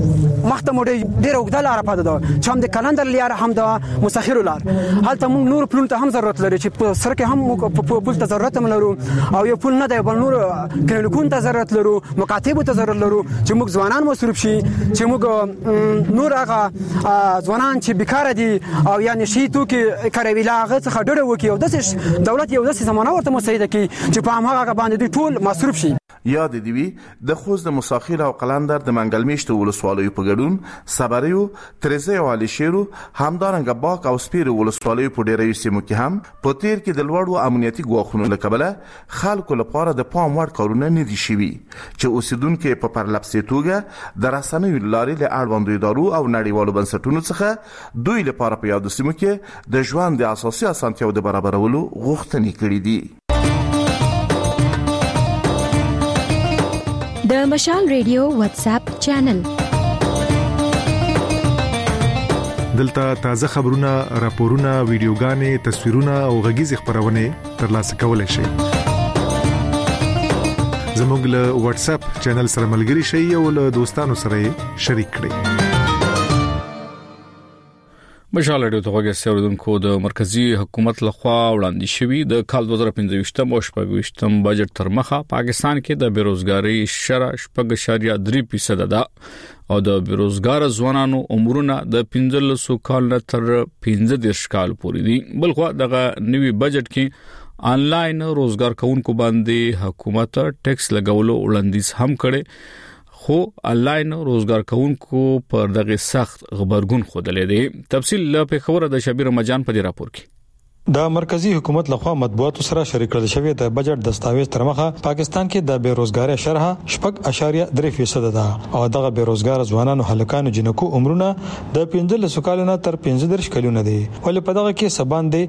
Speaker 25: مخته مو ډیر وګړه لار پاتې ده چې هم د کلندر لار هم د مساخیر لار هلته موږ نور پلون ته هم ضرورت لري چې په سر کې هم په پل ته ضرورت هم لرو او یو پل نه دی بل نور کلینیکون ته ضرورت لرو مکاتب ته ضرورت لرو چې موږ ځوانان مصروف شي چې موږ نور هغه ځوانان چې بیکار دي او یعنی شي تو کې کاروي لاغه څخه ډډه وکي او د دولت یو داسې زمانہ ورته مساعده کوي چې په هغه باندې ټول مصروف شي.
Speaker 7: یاد دی د خوست د مساخیر او قلندر د منګل میشتو ولسوالیو په ګډون صبریو ترزه او علي شیرو همدارنګه باک او سپیر ولسوالیو په ډیرې سیمو کې هم په تیر کې د لوړو امنیتي ګواښونو لکبله خلکو لپاره د پام وړ کارونه نه دي شوي چې اوسیدونکو په پرلپسې توګه د رسنیو لارې له اړوندو ادارو او نړیوالو بنسټونو څخه دوی لپاره په یاد سیمو کې د ژوند د اساسي اسانتیاو د برابرولو غوښتنې کړې دي.
Speaker 9: د مشال ریډیو واتس اپ چینل
Speaker 26: دلته تازه خبرونه، راپورونه، ویډیوګانې، تصویرونه او غږیز خبرونه ترلاسه کولای شئ. زموږ له واتس اپ چینل سره ملګري شئ او له دوستانو سره شریک کړئ.
Speaker 1: مشال رادیو ته وګورئ اوردونکو د مرکزی حکومت لخوا وړاندې شوی د کال 2015 او 2016 بجټ تر مخه پاکستان کې د بیروزګاری شرح 8.3% ده او د بیروزګار ځوانانو عمرونه د 15 کال نه تر 15 کال پورې دي. بلخو دغه نوی بجټ کې آنلاین روزګار کوونکو باندې حکومت ټیکس لګولو وړاندیز هم کړي خو آنلاین روزګار کوونکو پر دغه سخت خبرګون خوده دي. تفصیل په خبره د شبیر مجان په راپور کې.
Speaker 3: د مرکزی حکومت لخوا مطبوعاتو سره شریک کړل شوی د بجټ دستاویز تر مخه پاکستان کې د بیروزګاری شرح 0.3% ده او دغه بیروزګار ځوانانو هلکانو جنکو عمرونه د 15 کالونو تر 15 کلونو دي ولې په دغه کې سبان دي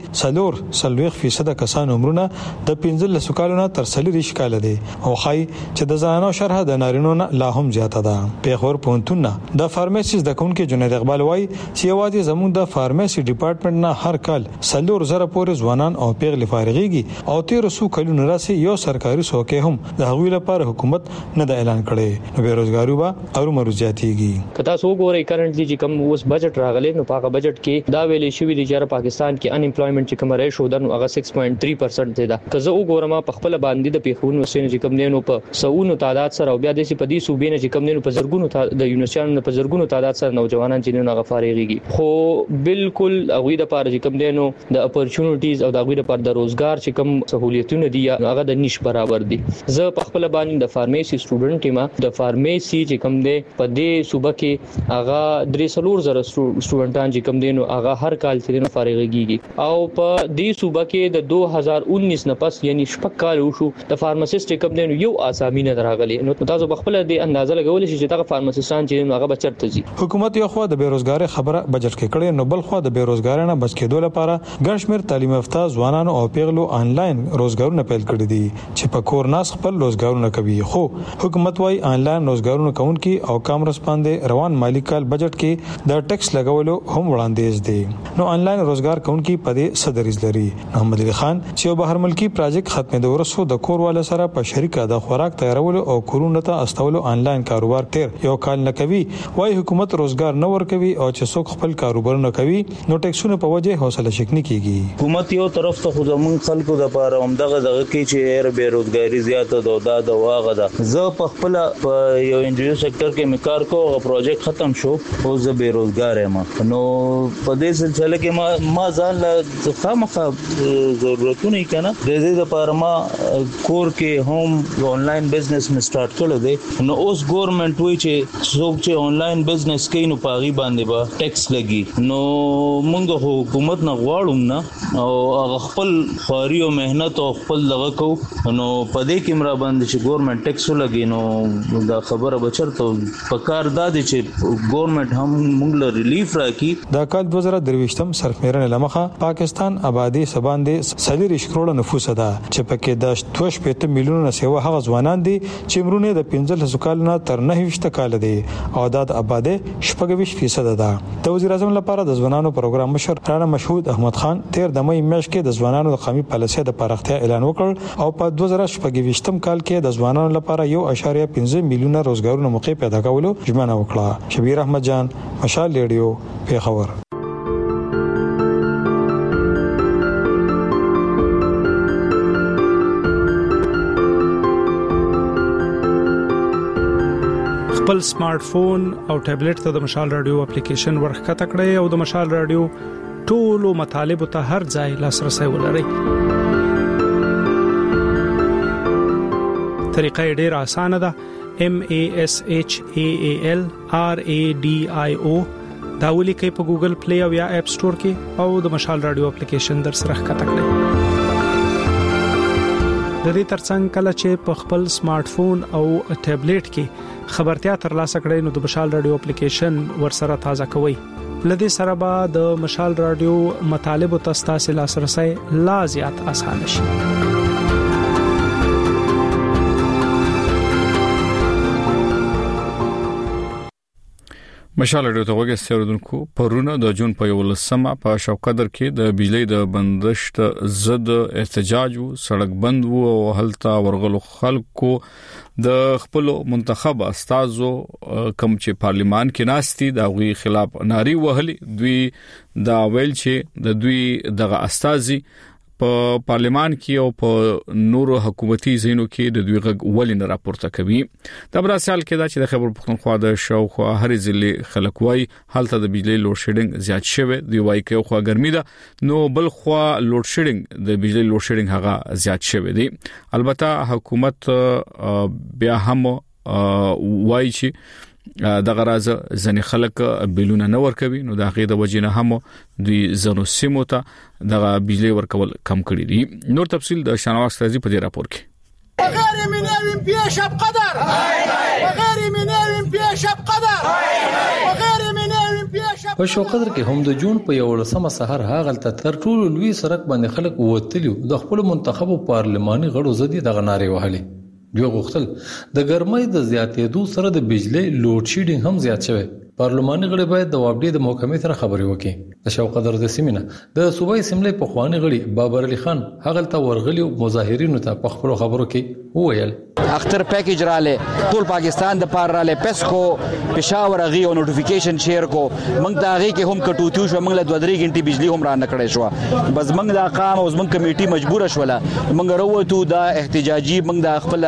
Speaker 3: 40% کسان عمرونه د 15 کالونو تر 40 کال دي او خای چې د زنانو شرح د نارینو نه لا هم زیاته ده. پیښور پونتونه د فارمیسیز د کونکو جنید اقبال وای چې واده زموږ د فارمیسي ډپارټمنټ نه هر کال 40,000 پورې ځوانان او پیغلې فارغيږي او 1300 کلونو راسي یو سرکاري څوکۍ هم د هغوی لپاره حکومت نه د اعلان کړي نو بیروزګاری به او مرزياتيږي.
Speaker 4: کدا سو ګورې کرنټلی چې کوم اوس بجټ راغلی نو پاکه بجټ کې دا ویلې شوې دي چې پاکستان کې ان امپلویمنت چې کوم ریشو ده نو هغه 6.3% دی دا که زه وګورم په خپل باندې د پیښونو وسین چې کوم نه نو په سونو تعداد سره او بیا د سي په دې صوبې نه چې کوم نه په زرګونو د یونیورسيټانو په زرګونو تعداد سره نوجوانان چې نه هغه فارغيږي خو بالکل هغه د پاره چې کوم نه نو د اپورچونټیز او د هغه لپاره د روزګار چې کوم سہولیتونه دي هغه د نش برابر دي. زه په خپل باندې د فارمیسي سټوډنټ ما د فارمیسي چې کوم دی په دې صوبه کې هغه 300,000 سټوډنټان چې کوم دي نو هغه هر کال چې فارغيږي او په دې صوبه کې د 2019 نه پس یعنی شپږ کال وشو د فارماسیست کوم دي نو یو اسامي نه راغلي نو تاسو په خپل د اندازه لګول شي چې دا فارماسیستان چې هغه بچرته دي.
Speaker 3: حکومت یو خو د بیروزګاری خبره بجټ کې کړي نو بل خو د بیروزګاری نه بچ کېدو لپاره ګڼشمیر تعلیم یافته ځوانانو او پیغلو آنلاین روزګارونه پیل کړی دي چې په کور ناس خپل روزګارونه کوي خو حکومت وايي آنلاین روزګارونه کوونکي او کامرس باندې روان مالی کال بجټ کې د ټیکس لګولو هم وړاندیز دي نو آنلاین روزګار کوونکي په دې صدریز لري. محمد علي خان چې بهر ملکی پروجیکټ ختمېدو ورسو د کورواله سره په شریکه د خوراک تیارولو او کورونه ته استولو آنلاین کاروبار تیر یو کال نه کوي وايي حکومت روزګار نه ورکوي او چې څوک خپل کاروبار نه کوي نو ټیکسونه په وجه حوصله شکنی کیږي.
Speaker 11: حکومت یو طرف ته خو زمون خلکو د لپاره همدغه کې چې بیروزګاری زیاته ده دا واغه ده. زه په خپل په یو انجینر سېکټر کې مکار کو او پروجیکټ ختم شو او زه بیروزګار یم نو په دې سلسله کې ما ځان له خامخا ضرورتونه کنه د دې لپاره ما کور کې هم آنلاین بزنس می سٹارټ کړل دی نو اوس ګورنمنت وی چې څوک چې آنلاین بزنس کوي نو پاغي باندې با ټیکس لګي نو موږ حکومت نه غواړو نه او خپل خاري او مهنت او خپل دغه کو نو پدې کې مرا باندې چې ګورنمنت ټیکس لګي نو دا خبره بچرته پکار دادی چې ګورنمنت هم موږ له ریلیف راکې.
Speaker 3: د کال 2023م سرفمیرن لمخه پاکستان آبادی سباندې 30 کروڑ نفوس ده چې پکې د 2.5 میلیون سیوا هغه ځوانان دي چې عمرونه د 15 کالونو تر 29 کال دي او د آبادی 20% ده. د وزیر اعظم لپاره د ځوانانو پروګرام مشر رانا مشهود احمد خان تیر د مې میاشت کې د ځوانانو د قومي پالیسۍ د پراختیا اعلان وکړ او په 2024م کال کې د ځوانانو لپاره 1.5 میلیون روزګارونو موقع پیدا کولو ژمنه وکړه. شبیر احمد جان مشال ریډیو پیښور.
Speaker 6: خپل سمارټ فون او ټابلیټ ته د مشال رادیو اپلیکیشن ورخکته کړئ او د مشال رادیو ټولو مطالب ته هر ځای لاسرسي ولرئ. طریقه ډیره اسانه ده. MASHAAL RADIO دا ولیکئ په ګوګل پلی او یا اپ سٹور کې او د مشال رادیو اپلیکیشن در سره ښکته کړئ. د دې ترڅنګ کله چې په خپل سمارټ فون او ټابلیټ کې خبرتیا ترلاسه کړئ نو د مشال رادیو اپلیکیشن ورسره تازه کوئ. لدې سره به د مشال رادیو مطالب او تاسو لاسرسي لا زیات اسانه شي.
Speaker 1: مشال رادیو ته وګورئ اوردونکو پرونه د جون په 11مه په شوقدر کې د بجلی د بندشت ضد احتجاج او سړک بند وو او هلته ورغلو خلکو د خپل منتخب استادو کم چې پارلیمان کې ناشتي د غوي خلاف ناری وهلي دوی دا ویل چې د دوی دغه استازي په پارلمان کې او په نورو حکومتي ځینو کې د دوی غږ ولې نه راپورته کوي. د براسل کې دا چې د خیبر پختونخوا د شاوخوا هر ضلع خلک وای حالت د بجلی لوډ شیډینګ زیات شوه. دی وای کې خو ګرمي ده نو بل خو لوډ شیډینګ د بجلی لوډ شیډینګ هغه زیات شوه دی. البته حکومت بیا هم وای چې د غراز ځنې خلک بیلونه نه ورکوي نو د هغه د وجې نه هم دوی زنو سیمو ته د بجلی ورکول کم کړی دي. نور تفصیل د شانواز راځي په دې راپور کې.
Speaker 12: وغير من يوم بيشا بقدر وغير من يوم بيشا بقدر وغير من يوم بيشا
Speaker 13: په شو قدر کې هم د جون په 11 سحر هاغلته تر ټولو لوی سرک باندې خلک ووتلیو د خپل منتخب پارلماني غړو زدي د غناري وهلي. دوی غوښتل د ګرمۍ د زیاتېدو سره د بجلی لوډ شیډینګ هم زیات شوی. پارلماني غړي باید د وابډې د محکمې سره خبرې وکړي. د شو قدر د سیمینه د صوبای اسمبلی په خواني غړي بابر علي خان هغلته ورغلي مظاهرینو ته په خپل خبرو کې وویل
Speaker 14: اختر پیکیج رااله ټول پاکستان د پار رااله پسکو پېښور غي او نوټیفیکیشن شیر کو موږ دا غي کې هم کټوتیو شو موږ له 2-3 غنټې بجلی هم را نکړې شو بس موږ د قام او موږ کمیټي مجبور شوله موږ وروته د احتجاجي موږ د خپل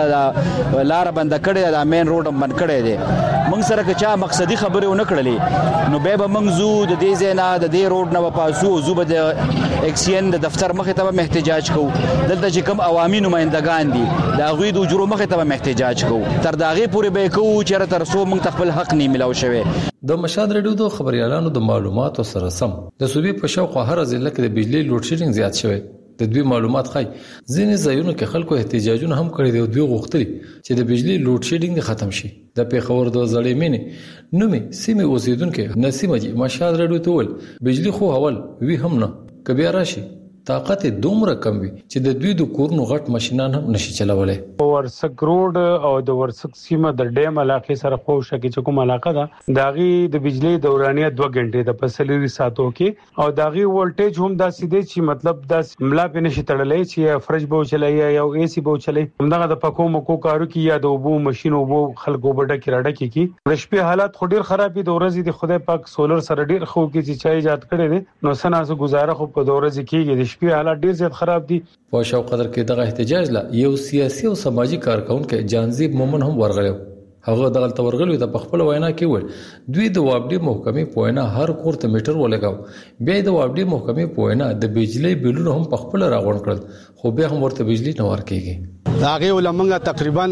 Speaker 14: لار بند کړې د مین روډ بند کړې دي موږ سره که چا مقصدی خبره ونه کړلې نو به موږ زو د دې زینا د دې روډ نه پاسو زو به د ایکسین د دفتر مخه ته احتجاج کو دلته چې کوم عوامي نمائندگان دي دا غوی د جوړو مخه ته احتجاج کو تر داغه پورې به کو چې تر سو موږ خپل حق نه ملو شوی.
Speaker 13: د مشهد ریډیو د خبريالانو د معلوماتو سره سم د صوبې په شاوخوا هر ضلع کې د بجلی لوډ شیډینګ زیات شوی. د دوی معلومات خای ځینې ځایونو کې خلکو احتجاجونه هم کړي دي او دوی غوښتلي چې د بجلی لوډ شیډینګ ختم شي. د پیښور د زړې مینې نومي سیمه اوسیدونکو نسیمه جی مشهد ریډیو ته ول بجلی خو اول وی هم نه کبي راشي طاقت دومره کم وي چې د دوی د کورونو غټ ماشينان هم نشي چلولای.
Speaker 15: ورسک روډ او د ورسک سیمه د ډیم علاقې سره خوښه کې چې کوم علاقه ده داغي د بجلی دورانیه 2 غنټې د فسلري ساتو کې او داغي ولټیج هم دا سیده چې مطلب د ملا په نشي تړلې چې فرج بو چلای یا اي سي بو چلای همدغه د پکو مکو کارو کې یا د وبو ماشين وبو خلکو بډه کې راډه کې د شپې حالات خو ډیر خرابې د ورځې د خدای پاک سولر سره ډیر خو کې چې چای ایجاد کړي دي نو سناسو گزاره خو په ورځې کې شپې حالات ډیر زیات خراب دي.
Speaker 13: په شاو قدر کې دغه احتجاج لا یو سیاسي او سماجی کارکونکو جانزیب مومن هم ورغلو. هغه دغه تورغلو ته په خپل وینا کې ویل دوی د وابډي محکمې په وینا هر کور ته میټر ولګاو بیا د وابډي محکمې په وینا د بجلی بلونو هم په خپل راغون کړل خو بیا هم ورته بجلی نه ورکېږي.
Speaker 16: هغه ولمنګه تقریبا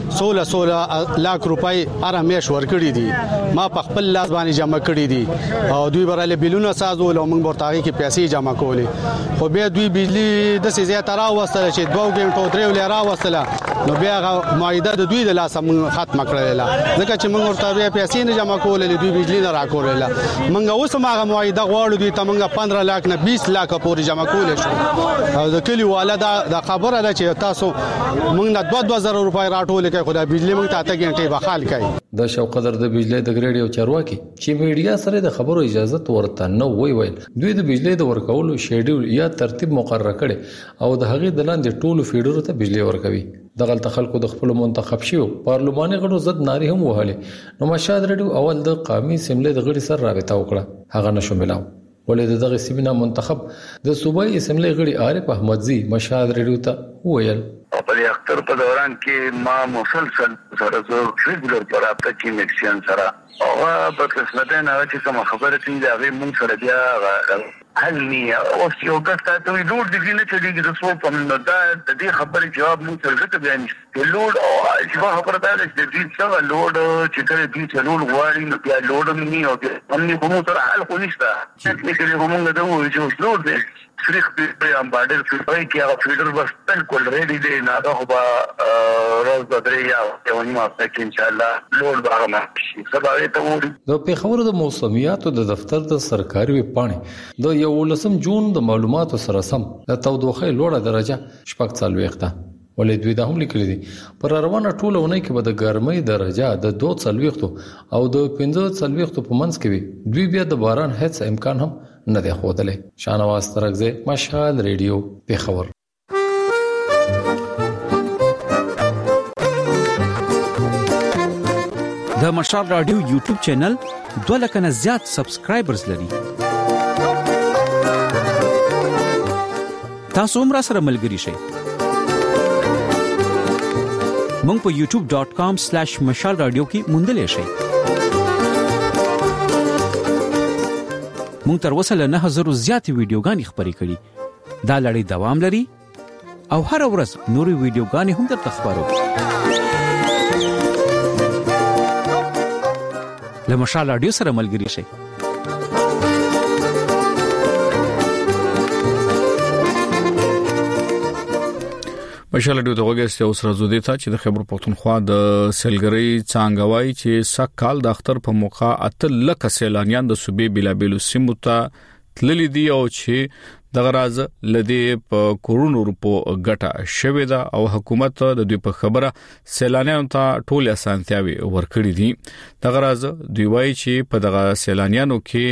Speaker 16: 16 लाख روپۍ هر همیش ورکړي دي ما په خپل لاس باندې جمع کړي دي او دوی براله بلونه سازو او موږ ورته کې پیسې جمع کولې خو بیا دوی بجلی د سي زیات راوستل چې 2 غنټو 3 ولې راوستله نو بیا معاهده د دوی د لاس موږ ختم کړل ځکه چې موږ ورته بیا پیسې نه جمع کولې دوی بجلی نه راکورل موږ اوس هغه معاهده غواړو دوی ته موږ 15 लाख نه 20 लाख پورې جمع کولې شو او د کلی والا دا خبره ده چې تاسو موږ نه 2000 روپۍ راټول کړي خدای بجلی موږ ته 8 غنټې بخال کړي.
Speaker 13: د شو قدر د بجلی د ګریډ یو چارواکي چې میډیا سره د خبرو اجازه ورته نه ویل دوی د بجلی د ورکولو شیډول یا ترتیب مقرره کړي او د هغې د لاندې ټولو فیډرو ته بجلی ورکوي. د غلط خلکو د خپل منتخب شیو پارلماني غړو زد ناری هم وهلي نو مشهد ریډیو اول د قومي اسمبلی د غړي سره رابطه وکړه هغه نشو ملاو ولې دغه سیمینه منتخب د صوبای اسمبلی غړي عارف احمدزي مشهد ریډیو ته ویل
Speaker 17: په اختر په دوران کې ما مسلسل سره زه ریګولر پر اپته کې میکسین سره هغه په قسمت نه چې کوم خبره چې دا غي مون سره بیا هلني او یو کته ته لوډ دي نه چې دې د سو په نو دا د دې خبرې جواب مون سره ته بیان شي لوډ او چې خبره ده چې دې څنګه لوډ چې کله دې چې لوډ غواړي نو بیا لوډ نه او باندې کوم سره حل خو نشته چې دې کومه دا وایي چې لوډ دې فریق په ام باندې فریق کې هغه فیډر بس بالکل ریډي دی نه دا خو روز د درې یا ونی ما په ان شاء الله لوډ باغ ما شي سبا ته ووري
Speaker 13: د پیښور د موسمیاتو د دفتر د سرکاري وپاڼې د 11 جون د معلوماتو سره سم د تودوخه لوړه درجه 4.40 ده ولې دوی د هم لیکلي دي پر روانه ټولونه کې به د ګرمۍ درجه د 2.40 او د 15.40 په منځ کې وي دوی بیا د باران هیڅ امکان هم نه دی خوده شانواز ترغزه مشهد ریډیو پیښور.
Speaker 27: د مشهد رادیو یوټیوب چینل 2 لک نه زیات سبسکرایبرز لري. تاسو هم را سره ملګري شئ. مونږ په youtube.com/مشال رادیو کې موندلې شئ. مونږ تر اوسه له 9000 زیاتې ویډیوګانې خپرې کړې. دا لړۍ دوام لري او هر ورځ نورې ویډیوګانې هم درته خبرو. له مشال رادیو سره ملګري شئ.
Speaker 1: مشال رادیو ته وګورئ چې اوس راځو دي چې د خیبر پختونخوا د سیلګری څنګهوي چې سکهال د اختر په موقع اتل لکه سیلانیان د صوبې بلابلو سیمو ته تللی دي او چې د غراز لدی په کورونو روپو ګټه شوې ده او حکومت د دوی په خبره سیلانیانو ته ټول اسانتیاوي ورکړي دي. د غراز دوی وایي چې په دغه سیلانیانو کې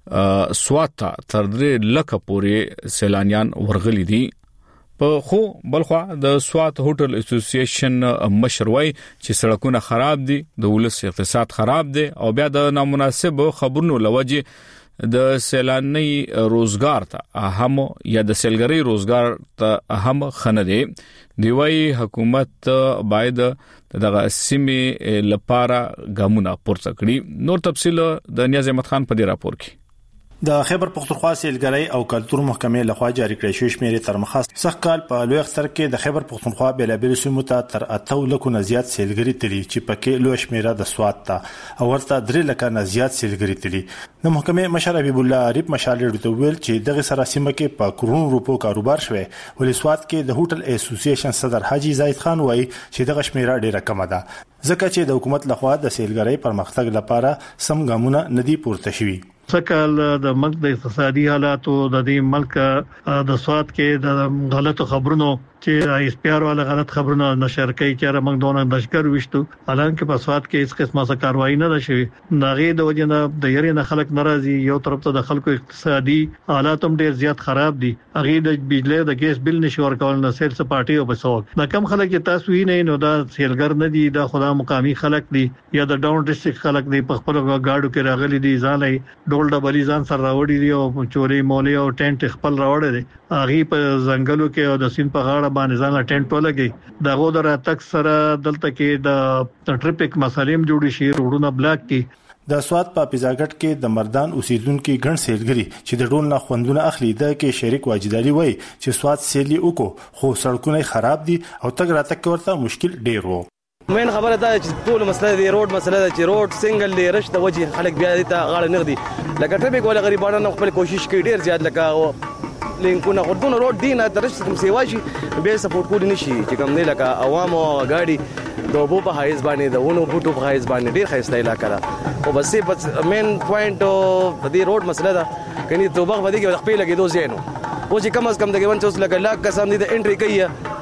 Speaker 1: سوات تر 3 لک پورې سیلانیان ورغلي دي. په خو بلخوا د سوات هوټل اسوسییشن مشروعي چې سړکونه خراب دي، د ولس اقتصاد خراب دي او بیا د نامناسب خبرونو لوجه د سیلانی روزګار ته اهم یا د سیلګری روزګار ته اهم خنه دي. دیوای حکومت باید دغه سیمه لپاره ګامونه پورته کړي. نور تفصیل د نیاز احمد خان په دې راپور کې.
Speaker 5: د خیبر پختونخوا سیلګری او کلتور محکمې لخوا جاری کړی شوی شمیرې تر مخه سخکال په لوی اختر کې د خیبر پختونخوا بلابل سیمو ته تر 8 لک نه زیات سیلګری تلي چې پکې لوی شمیره د سوات ته او ورته 3 لک نه زیات سیلګری تلي. د محکمې مشر حبیب الله عارف مشال رډو ویل چې دغه سره سیمه کې په کرونو روپو کاروبار شوی ولې سوات کې د هوټل اسوسییشن صدر حاجی زاید خان وایي چې دغه شمیره ډیره کمه ده ځکه چې د حکومت لخوا د سیلګری پرمختګ لپاره سم ګامونه ندي پورته شوي.
Speaker 18: سکهال د ملک د اقتصادي حالاتو د دې ملک د سواد کې د غلطو خبرونو چې ایس پی آر والا غلط خبرونه نشر کوي چې موږ دونه نشکر وشتو حالانکه په سواد کې هیڅ قسمه څه کاروایی نه ده شوی. ناغي د وجنه د یری نه خلک ناراضي، یو طرف ته د خلکو اقتصادي حالات هم ډیر زیات خراب دي. هغه د بجلی د ګیس بل نشي ورکول نه سیلز پارټي او بسوک دا کم خلک چې تاسو یې نه نو دا سیلګر نه دي، دا خدا مقامی خلک دي یا د ډاون ډیسټریکټ خلک دي په خپل گاډو کې راغلي دي ځانې ډول ډبلې ځان سره راوړي دي او چوري مولي او ټینټ خپل راوړي دي. هغه په ځنګلو کې او د سین په غاړه باندې ځان ټینټ ولګي. دا غو در اتک سره دلته کې د ټریفیک مسالې جوړي شي، روډونه بلاک کی.
Speaker 5: د سوات په پیزاګټ کې د مردان اوسیدونکو ګڼ سیلګری چې د ډول نه خوندونه اخلي د کې شریک واجدالي وای چې سوات سیلي وکړو خو سړکونه خراب دي او تګ راتګ ورته مشکل ډیر وو.
Speaker 19: مین خبره دا چې ټول مسله دی روډ مسله ده چې روډ سنگل دی رش د وجه خلک بیا دې ته غاړه نغدي لکه ټریفیک ولا غریبانو خپل کوشش کوي ډیر زیات لکه لینکونه خودونه روډ دینه درش کوم سیوا شي به سپورټ کولی نشي چې کوم نه لکه عوام او غاډي د وبو په حایز باندې د ونو بوټو په حایز باندې ډیر خسته علاقه ده او بس مین پوینټ د روډ مسله ده کني توبه ودی کې خپل لګیدو زینو او چې کم از کم دغه ونڅوس لکه لاک کسان دي د انټری کوي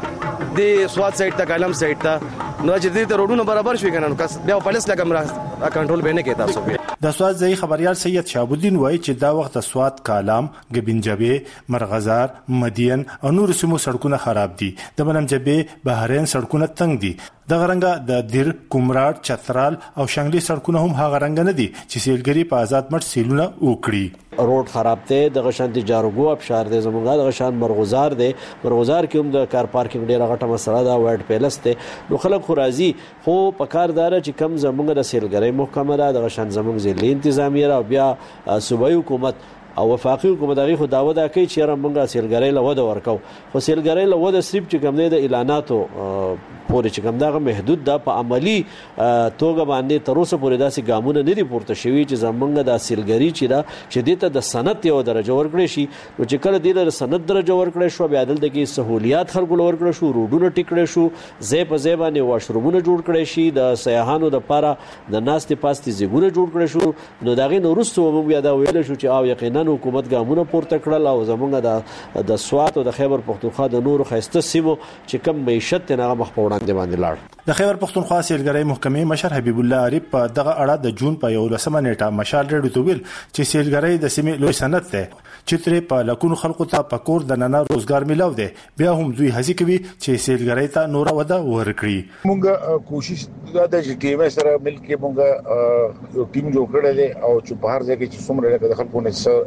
Speaker 19: د سواد سایت ته کلم سایت ته نو چې دې ته روډونه برابر شوي کنه نو کس بیا پولیس لګم را کنټرول به نه کوي تاسو.
Speaker 5: د سواد ځای خبريال سید شهاب الدین وایي چې دا وخت سواد کالام غبنجبه مرغزار مدین او نور سیمو سړکونه خراب دي. د بنمجبه بحرین سړکونه تنگ دي. د غرنګا د دیر کومراټ چترال او شنګلي سړکونه هم هغه رنګ نه دي چې سیلګری په آزاد مټ سیلونه وکړي.
Speaker 20: روډ خراب دی، د غشان تجارتګو ابشار دی، زمونږه د غشان مرغزار دی، مرغزار کې هم د کار پارکینګ ډیره غټه مسله ده، وایټ پیلس دی. نو خلک خو راځي خو په کاردار چې کم زمونږه د سیلګری محکمه ده د غشان زمونږ ځلې انتظامیه او بیا صوبایي حکومت او وفاقي حکومت هغه خو داوا دا کوي چې موږ سیلګری له وده ورکو خو سیلګری له وده صرف چې کوم نه د اعلاناتو پورې چې کوم دا محدود ده په عملی توګه باندې تر اوسه پورې داسې ګامونه نه دي پورته شوي چې زمونږ د سیلګری چې دا چې دته د سند یو درجه ورکړي شي نو چې کله د سند درجه ورکړي شو بیا دلته کې سہولیات خلکو ورکړي شو، روډونه ټیکړي شو، زیب زیبانه واشرومونه جوړ کړي شي، د سیاحانو د لپاره د ناستې پاستې زیګونه جوړ کړي شو. نو داغه نورستو موږ بیا دا ویل شو چې او یقینا حکومت ګامونه پورته کړل او زمونږ د سوات او د خیبر پختونخوا د نورو خسته سیمو چې کم معیشت نه مخ په وړاندې باندې لاړ.
Speaker 5: د خیبر پختونخوا سیلګری محکمې مشر حبیب الله عارف په دغه اړه د جون په 11 نیټه مشال رډو تویل چې سیلګری د سیمې لوی صنعت ده چې تر په لکونو خلکو ته پکور د نن روزګار ملاو دي. بیا هم دوی هڅه کوي چې سیلګری ته نور وده ورکړي.
Speaker 21: موږ کوشش دا د ټیم سره مل کې موږ یو ټیم جوړ کړل او چې بهر ځای کې چې څومره د خلکو نه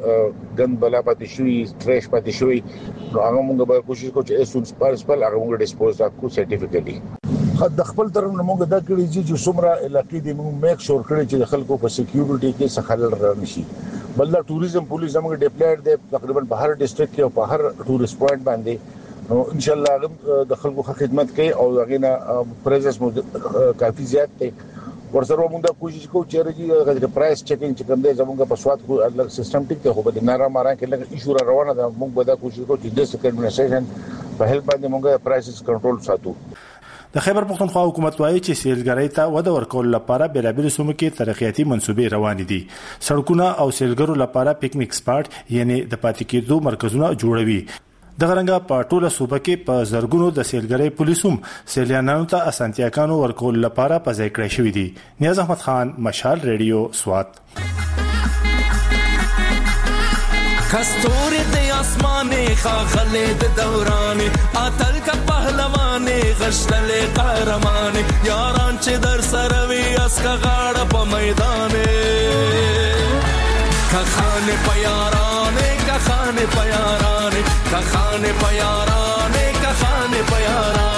Speaker 21: ګند بلا پاتې شوی ټریش پاتې شوی نو هغه موږ به کوشش کوو چې اسونس پارسپل هغه موږ ډیسپوز کو سرټیفیکټلی د خپل طرف نه موږ دا کړی چې څومره علاقې دي موږ میک شور کړی چې خلکو په سکیورټي کې څه خلل رانشي بل دا ټوریزم پولیس موږ ډیپلایډ دي تقریبا په هر ډیسټریکټ کې او په هر ټورست پوینټ باندې نو ان شاء الله د خلکو خدمت کوي او هغه نه پریزنس مو کافي زیات دی ورسره موږ دا کوشش کوو چې د پرایس چیکینګ چې کوم دی زموږ په سواد کو الګ سیستم ټیک ته خو به نارا مارا کې لګ ایشو روانه ده موږ به دا کوشش کوو چې د سکند ایڈمنسټریشن په هیلپ باندې موږ پرایسز کنټرول ساتو
Speaker 5: د خیبر پختونخوا حکومت وايي چې سیلګرۍ ته وده ورکول لپاره بیلابل سیمو کې ترقیاتي منصوبې روان دي سړکونه او سیلګرو لپاره پکنیک سپاټ یعنی د پاتې کېدو مرکزونه جوړوي د غرنګا په ټوله صوبه کې په زرګونو د سیلګرۍ پولیسوم سیلانانو ته اسانتیاګانو ورکول لپاره په ځای کړی شوی دي نیاز احمد خان مشال ریډیو سوات
Speaker 2: کستوري د اسمانه خاخله د دوران اتل کا پهلوان غشتل قهرمان یاران چې در سره وي اس کا غاړه په میدان کا خانه پیاران کا خانه پیاران کا خانه پیاران کا خانه پیاران